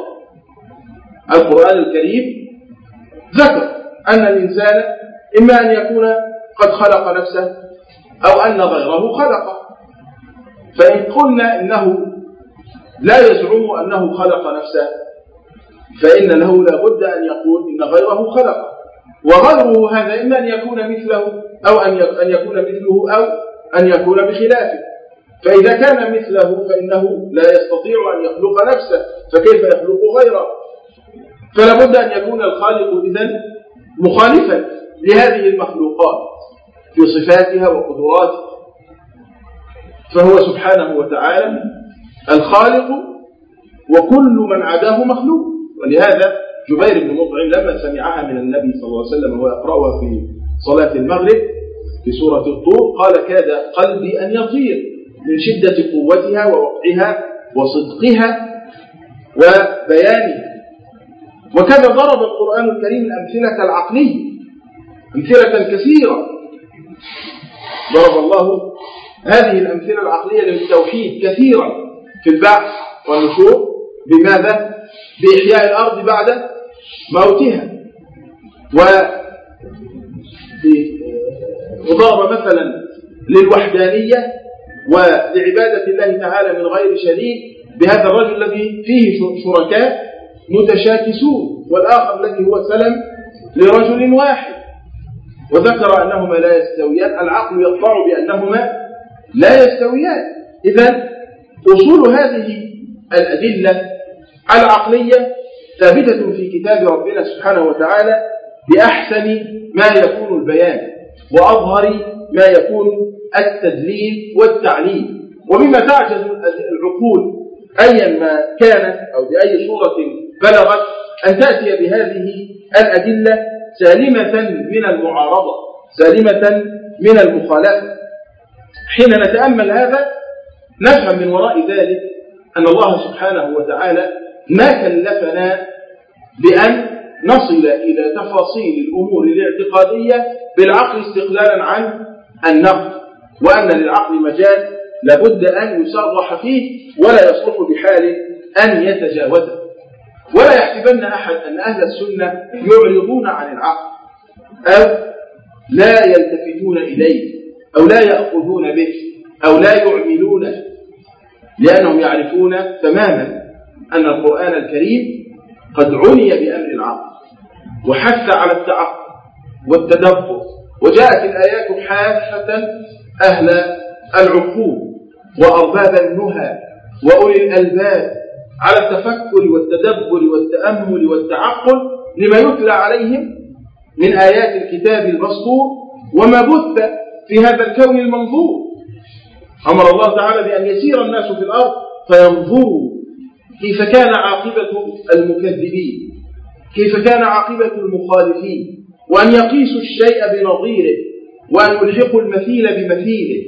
القرآن الكريم ذكر أن الإنسان إما أن يكون قد خلق نفسه أو أن غيره خلقه، فإن قلنا إنه لا يزعم أنه خلق نفسه فإن له لا بد أن يقول إن غيره خلقه، وغيره هذا إما أن يكون مثله أو أن يكون مثله أو أن يكون بخلافه. فإذا كان مثله فإنه لا يستطيع أن يخلق نفسه، فكيف يخلق غيره؟ فلا بد أن يكون الخالق إذن مخالفا لهذه المخلوقات في صفاتها وقدراتها، فهو سبحانه وتعالى الخالق وكل من عداه مخلوق. ولهذا جبير بن مطعم لما سمعها من النبي صلى الله عليه وسلم وهو يقرأها في صلاة المغرب في سورة الطور قال كاد قلبي أن يطير من شدة قوتها ووقعها وصدقها وبيانها. وكذا ضرب القرآن الكريم الأمثلة العقلية أمثلة كثيرة، ضرب الله هذه الأمثلة العقلية للتوحيد كثيرا في البعث والنشور. بماذا؟ بإحياء الأرض بعد موتها. وضرب مثلا للوحدانية ولعبادة الله تعالى من غير شريك بهذا الرجل الذي فيه شركاء متشاكسون، والآخر الذي هو سلم لرجل واحد، وذكر أنهما لا يستويان. العقل يطلع بأنهما لا يستويان. إذن أصول هذه الأدلة العقلية ثابتة في كتاب ربنا سبحانه وتعالى بأحسن ما يكون البيان وأظهر ما يكون التدليل والتعليل، ومما تعجز العقول أيا ما كانت أو بأي صورة بلغت أن تأتي بهذه الأدلة سالمة من المعارضة سالمة من المخالفة. حين نتأمل هذا نفهم من وراء ذلك أن الله سبحانه وتعالى ما كلفنا بأن نصل إلى تفاصيل الأمور الاعتقادية بالعقل استقلالا عن النقل، وأن للعقل مجال لابد أن يصرح فيه ولا يصلح بحال أن يتجاوزه. ولا يحسبن أحد أن أهل السنة يعرضون عن العقل أو لا يلتفتون إليه أو لا يأخذون به أو لا يعملونه، لأنهم يعرفون تماما أن القرآن الكريم قد عني بأمر العقل وحث على التعقل والتدبر، وجاءت الآيات حاثة أهل العقول وأرباب النهى وأولي الألباب على التفكر والتدبر والتأمل والتعقل لما يتلى عليهم من آيات الكتاب المسطور وما بث في هذا الكون المنظور. أمر الله تعالى بأن يسير الناس في الأرض فينظروا كيف كان عاقبة المكذبين، كيف كان عاقبة المخالفين، وأن يقيسوا الشيء بنظيره، وأن يلحقوا المثيل بمثيله.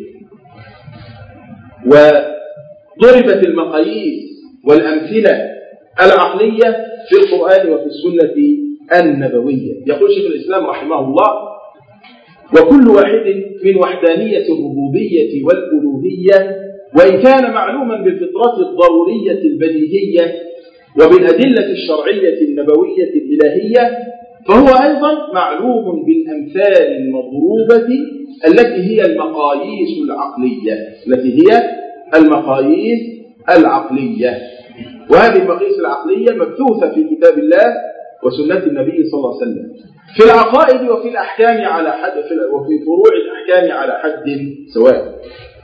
وضربت المقاييس والأمثلة العقلية في القرآن وفي السنة النبوية. يقول شيخ الإسلام رحمه الله: وكل واحد من وحدانية الربوبية والألوهية وإن كان معلوما بالفطرة الضرورية البديهية وبالأدلة الشرعية النبوية الإلهية، فهو أيضا معلوم بالأمثال المضروبة التي هي المقاييس العقلية التي هي المقاييس العقلية وهذه المقاييس العقلية مبثوثة في كتاب الله وسنة النبي صلى الله عليه وسلم في العقائد وفي الأحكام على حد وفي فروع الأحكام على حد سواء.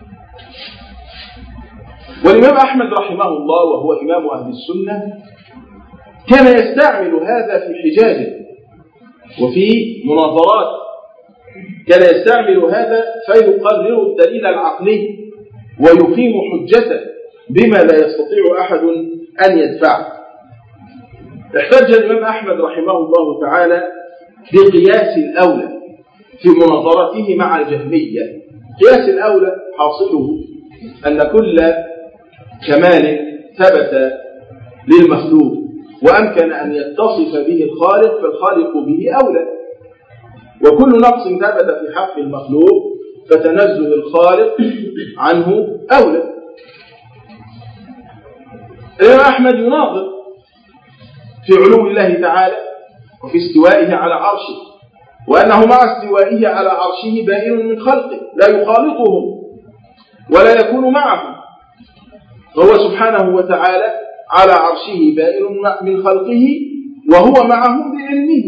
والإمام أحمد رحمه الله وهو إمام أهل السنة كان يستعمل هذا في حجاجه وفي مناظرات، كان يستعمل هذا فيقرر الدليل العقلي ويقيم حجته بما لا يستطيع أحد أن يدفعه. احتج الإمام أحمد رحمه الله تعالى بقياس الأولى في مناظرته مع الجهمية. قياس الأولى حاصله أن كل كمال ثبت للمخلوق وأمكن أن يتصف به الخالق فالخالق به أولى، وكل نقص ثبت في حق المخلوق فتنزه الخالق عنه أولى. الإمام أحمد يناظر في علو الله تعالى وفي استوائه على عرشه، وأنه مع استوائه على عرشه بائن من خلقه لا يخالطهم ولا يكون معهم، فهو سبحانه وتعالى على عرشه بائن من خلقه وهو معهم بعلمه.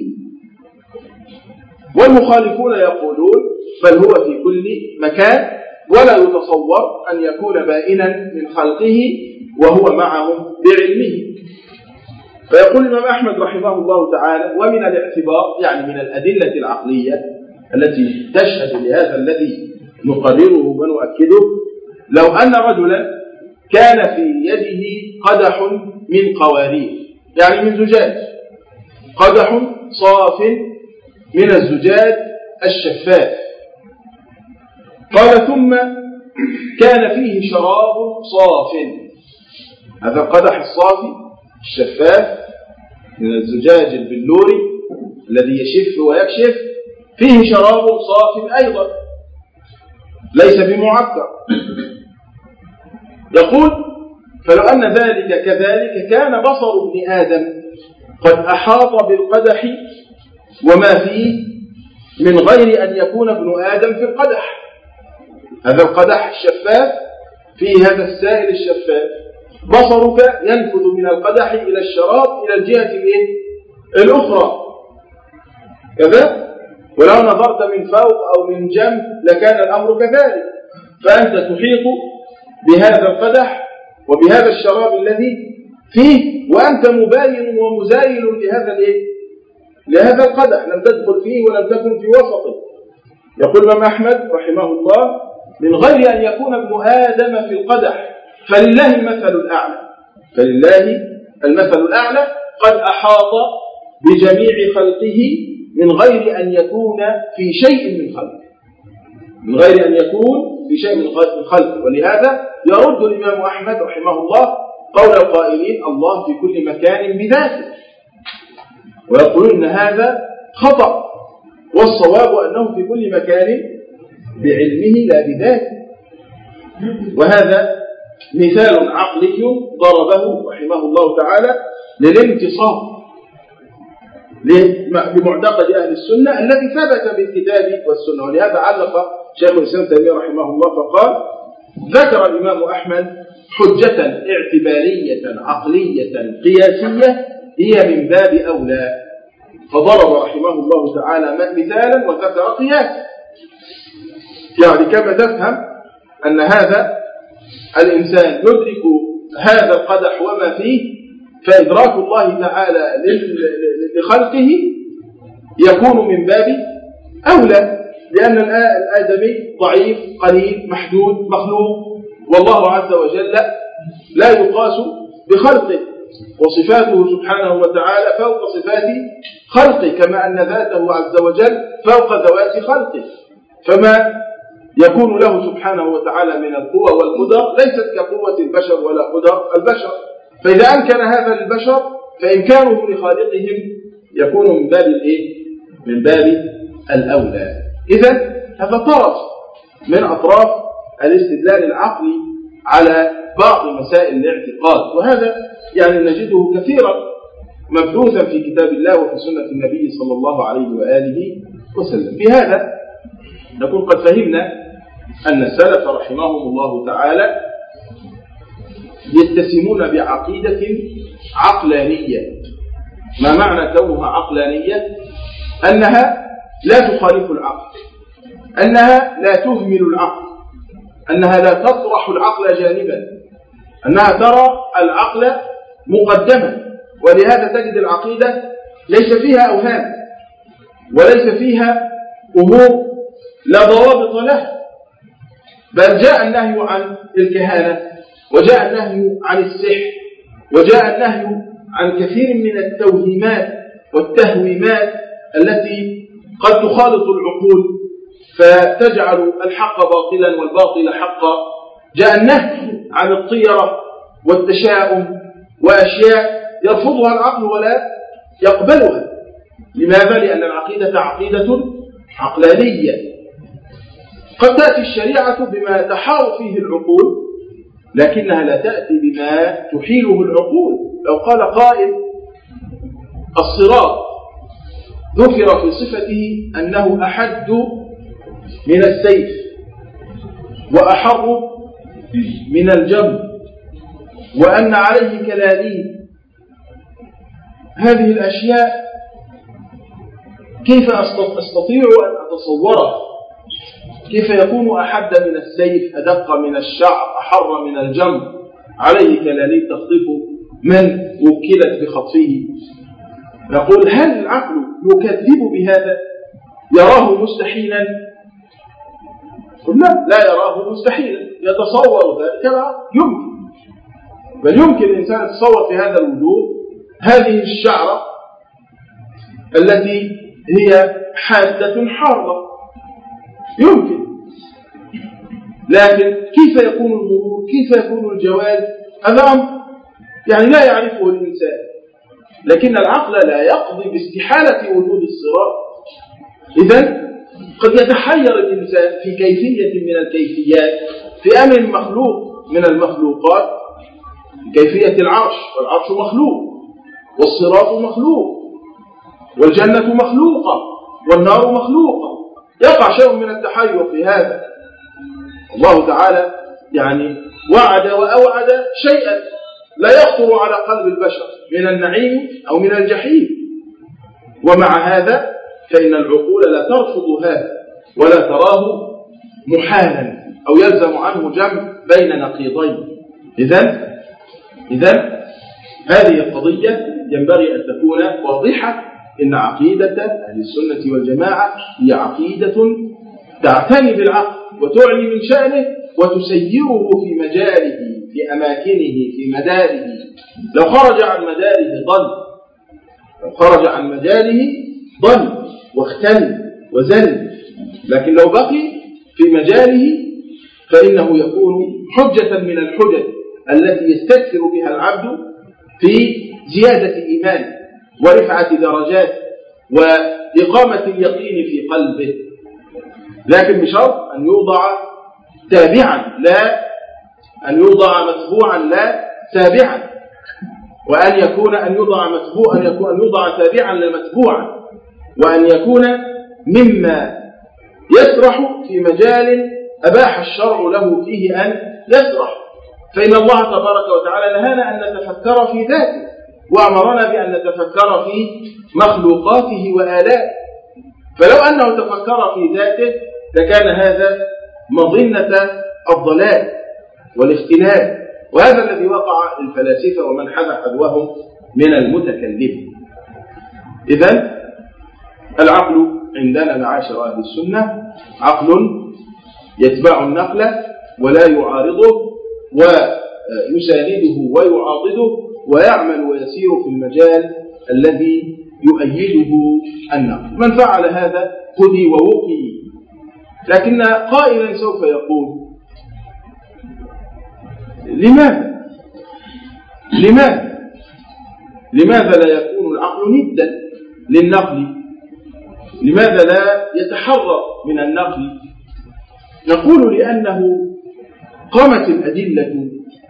والمخالفون يقولون بل هو في كل مكان ولا يتصور أن يكون بائنا من خلقه وهو معهم بعلمه. فيقول الإمام أحمد رحمه الله تعالى: ومن الاعتبار يعني من الأدلة العقلية التي تشهد لهذا الذي نقرره ونؤكده، لو أن رجلا كان في يده قدح من قوارير يعني من زجاج، قدح صاف من الزجاج الشفاف، قال ثم كان فيه شراب صاف، هذا القدح الصافي الشفاف من الزجاج البلوري الذي يشف ويكشف فيه شراب صاف أيضا ليس بمعكر. يقول: فلو أن ذلك كذلك كان بصر ابن آدم قد أحاط بالقدح وما فيه من غير أن يكون ابن آدم في القدح. هذا القدح الشفاف فيه هذا السائل الشفاف، بصرك ينفذ من القدح إلى الشراب إلى الجهة الأخرى كذا، ولو نظرت من فوق أو من جنب لكان الأمر كذلك، فأنت تحيط بهذا القدح وبهذا الشراب الذي فيه وأنت مباين ومزايل لهذا الإيه؟ لهذا القدح، لم تدخل فيه ولم تكن في وسطه. يقول الإمام أحمد رحمه الله: من غير أن يكون ابن آدم في القدح فلله المثل الأعلى، فلله المثل الأعلى قد أحاط بجميع خلقه من غير أن يكون في شيء من خلقه، من غير أن يكون في شيء من خلقه. ولهذا يرد الإمام أحمد رحمه الله قول القائلين: الله في كل مكان بذاته، ويقولون إن هذا خطأ، والصواب أنه في كل مكان بعلمه لا بذاته. وهذا مثال عقلي ضربه رحمه الله تعالى للانتصار بمعتقد أهل السنة الذي ثبت بالكتاب والسنة. ولهذا علق شيخ الإسلام تيمية رحمه الله فقال: ذكر الإمام أحمد حجة اعتبارية عقلية قياسية هي من باب أولى، فضرب رحمه الله تعالى مثالا وذكر قياسا. يعني كما تفهم أن هذا الإنسان يدرك هذا القدح وما فيه، فإدراك الله تعالى لخلقه يكون من باب أولى، لأن الآدمي ضعيف قليل محدود مخلوق، والله عز وجل لا يقاس بخلقه، وصفاته سبحانه وتعالى فوق صفات خلقه، كما أن ذاته عز وجل فوق ذوات خلقه. فما يكون له سبحانه وتعالى من القوة والقدر ليست كقوة البشر ولا قدر البشر. فإذا أمكن هذا للبشر فإمكانه لخالقهم يكون من باب الإيه؟ من باب الأولى. إذن هذا طرف من أطراف الاستدلال العقلي على بعض مسائل الاعتقاد، وهذا يعني نجده كثيرا مبثوثا في كتاب الله وفي سنة النبي صلى الله عليه وآله وسلم. بهذا نكون قد فهمنا أن السلف رحمهم الله تعالى يتسمون بعقيدة عقلانية. ما معنى كونها عقلانية؟ أنها لا تخالف العقل، أنها لا تهمل العقل، أنها لا تطرح العقل جانبا، أنها ترى العقل مقدما. ولهذا تجد العقيدة ليس فيها أوهام وليس فيها أمور لا ضوابط لها، بل جاء النهي عن الكهانة، وجاء النهي عن السحر، وجاء النهي عن كثير من التوهيمات والتهويمات التي قد تخالط العقول فتجعل الحق باطلا والباطل حقا. جاء النهي عن الطيرة والتشاؤم وأشياء يرفضها العقل ولا يقبلها. لماذا؟ لأن العقيدة عقيدة عقلانية. قد تأتي الشريعة بما تحار فيه العقول، لكنها لا تأتي بما تحيله العقول. لو قال قائل الصراط ذكر في صفته أنه أحد من السيف وأحر من الجمر وأن عليه كلاليب، هذه الأشياء كيف أستطيع أن أتصورها؟ كيف يكون أحد من السيف، أدق من الشعر، أحر من الجمر، عليه كلاليب تخطف من وكلت بخطفه؟ نقول هل العقل يكذب بهذا؟ يراه مستحيلا؟ لا، لا يراه مستحيلا، يتصور ذلك يمكن، بل يمكن الإنسان يتصور في هذا الوجود هذه الشعرة التي هي حادة حارة، يمكن. لكن كيف يكون المرور؟ كيف يكون الجواز؟ هذا أمر يعني لا يعرفه الإنسان. لكن العقل لا يقضي باستحالة وجود الصراط. إذن قد يتحير الإنسان في كيفية من الكيفيات، في أمر مخلوق من المخلوقات، كيفية العرش، والعرش مخلوق، والصراط مخلوق، والجنة مخلوقة، والنار مخلوقة. يقع شيء من التحير في هذا. الله تعالى يعني وعد وأوعد شيئا لا يخطر على قلب البشر من النعيم أو من الجحيم، ومع هذا فإن العقول لا ترفض هذا ولا تراه محالا أو يلزم عنه جمع بين نقيضين. إذن إذن هذه القضية ينبغي أن تكون واضحة. إن عقيدة أهل السنة والجماعة هي عقيدة تعتني بالعقل وتعلي من شأنه وتسيره في مجاله، في أماكنه، في مداره. لو خرج عن مداره ضل، لو خرج عن مجاله ضل واختل وزل. لكن لو بقي في مجاله فإنه يكون حجة من الحجج التي يستكثر بها العبد في زيادة إيمانه ورفعة درجات وإقامة اليقين في قلبه، لكن بشرط أن يوضع تابعا لا أن يوضع متبوعا لا تابعا، وأن يكون أن يوضع متبوعا أن يكون أن يوضع تابعا لا متبوعا، وأن يكون مما يسرح في مجال أباح الشرع له فيه أن يسرح. فإن الله تبارك وتعالى نهانا أن نتفكر في ذاته، وأمرنا بأن نتفكر في مخلوقاته وآلاته. فلو أنه تفكر في ذاته لكان هذا مظنة الضلال والاختلال، وهذا الذي وقع الفلاسفة ومن حذا حذوهم من المتكلمين. إذن العقل عندنا معاشر أهل السنة عقل يتبع النقل ولا يعارضه ويسانده ويعاضده، ويعمل ويسير في المجال الذي يؤيده النقل. من فعل هذا هدي ووقي. لكن قائلا سوف يقول لماذا لماذا لماذا لا يكون العقل ندا للنقل؟ لماذا لا يتحرر من النقل؟ نقول لأنه قامت الأدلة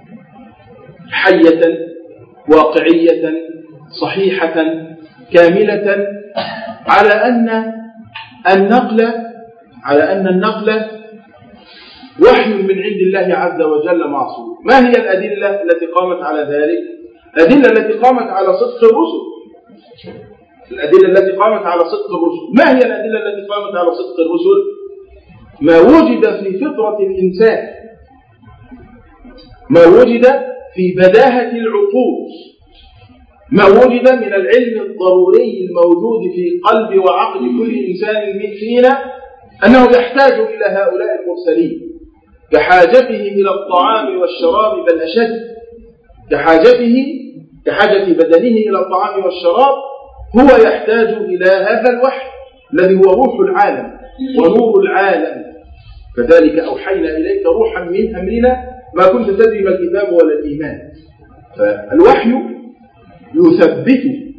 حية واقعية صحيحة كاملة على أن النقل على أن النقل وحي من عند الله عز وجل معصوم. ما هي الأدلة التي قامت على ذلك؟ الأدلة التي قامت على صدق الرسل. الأدلة التي قامت على صدق الرسل. ما هي الأدلة التي قامت على صدق الرسل؟ ما وجد في فطرة الإنسان، ما وجد في بداهة العقول، ما وجد من العلم الضروري الموجود في قلب وعقل كل إنسان فينا، أنه يحتاج إلى هؤلاء المرسلين كحاجته إلى الطعام والشراب، بل أشد كحاجته كحاجة بدنه إلى الطعام والشراب، هو يحتاج إلى هذا الوحي الذي هو روح العالم ونور العالم. كذلك أوحينا إليك روحا من أمرنا ما كنت تدري ما الكتاب ولا الإيمان. فالوحي يثبت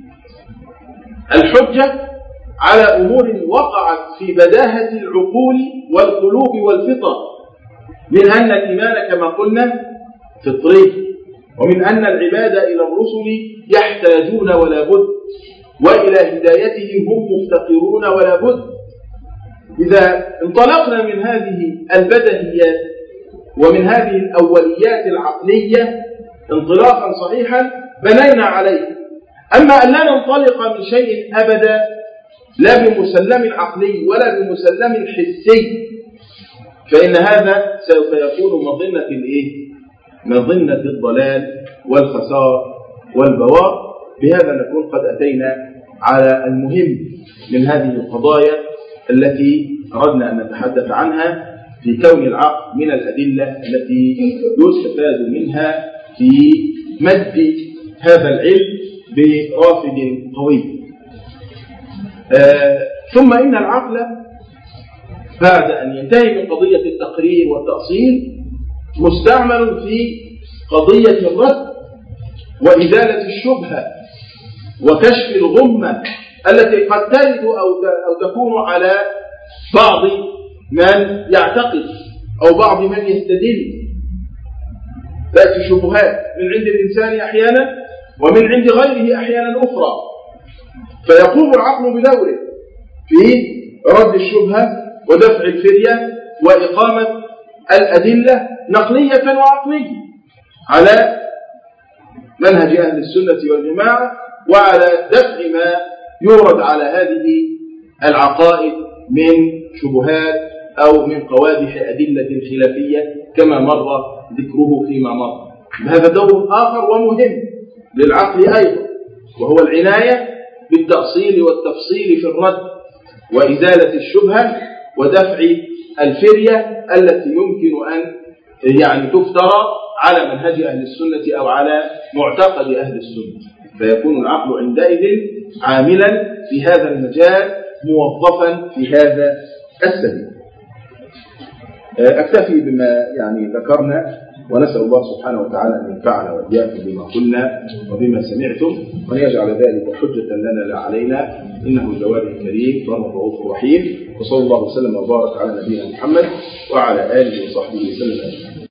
الحجة على أمور وقعت في بداهة العقول والقلوب والفطر، من أن الإيمان كما قلنا فطري، ومن أن العبادة إلى الرسل يحتاجون ولا بد، وإلى هدايتهم هم مفتقرون ولا بد. إذا انطلقنا من هذه البدهيات ومن هذه الأوليات العقلية انطلاقا صحيحا بنينا عليه. أما أن لا ننطلق من شيء أبدا، لا بمسلم عقلي ولا بمسلم حسي، فإن هذا سوف يكون مظنة الإيه؟ مظنة الضلال والخسار والبوار. بهذا نكون قد أتينا على المهم من هذه القضايا التي أردنا أن نتحدث عنها في كون العقل من الأدلة التي يستفاد منها في مد هذا العلم برافد قوي. آه ثم إن العقل بعد أن ينتهي من قضية التقرير والتأصيل مستعمل في قضية الرد وإزالة الشبهة وكشف الغمة التي قد ترد أو تكون على بعض من يعتقد أو بعض من يستدل. تأتي شبهات من عند الإنسان أحيانا ومن عند غيره أحيانا أخرى، فيقوم العقل بدوره في رد الشبهة ودفع الفرية وإقامة الأدلة نقلية وعقلية على منهج أهل السنة والجماعة، وعلى دفع ما يورد على هذه العقائد من شبهات أو من قوادح أدلة خلافية كما مر ذكره فيما مر. هذا دور آخر ومهم للعقل أيضا، وهو العناية بالتأصيل والتفصيل في الرد وإزالة الشبهة ودفع الفرية التي يمكن أن يعني تفترى على منهج أهل السنة أو على معتقد أهل السنة، فيكون العقل عندئذ عاملا في هذا المجال موظفا في هذا السبيل. أكتفي بما يعني ذكرنا، ونسأل الله سبحانه وتعالى أن ينفعنا وإياكم بما قلنا وبما سمعتم، وأن يجعل ذلك حجة لنا لا علينا، إنه جواد كريم ورؤوف رحيم. وصلى الله وسلم وبارك على نبينا محمد وعلى آله وصحبه وسلم.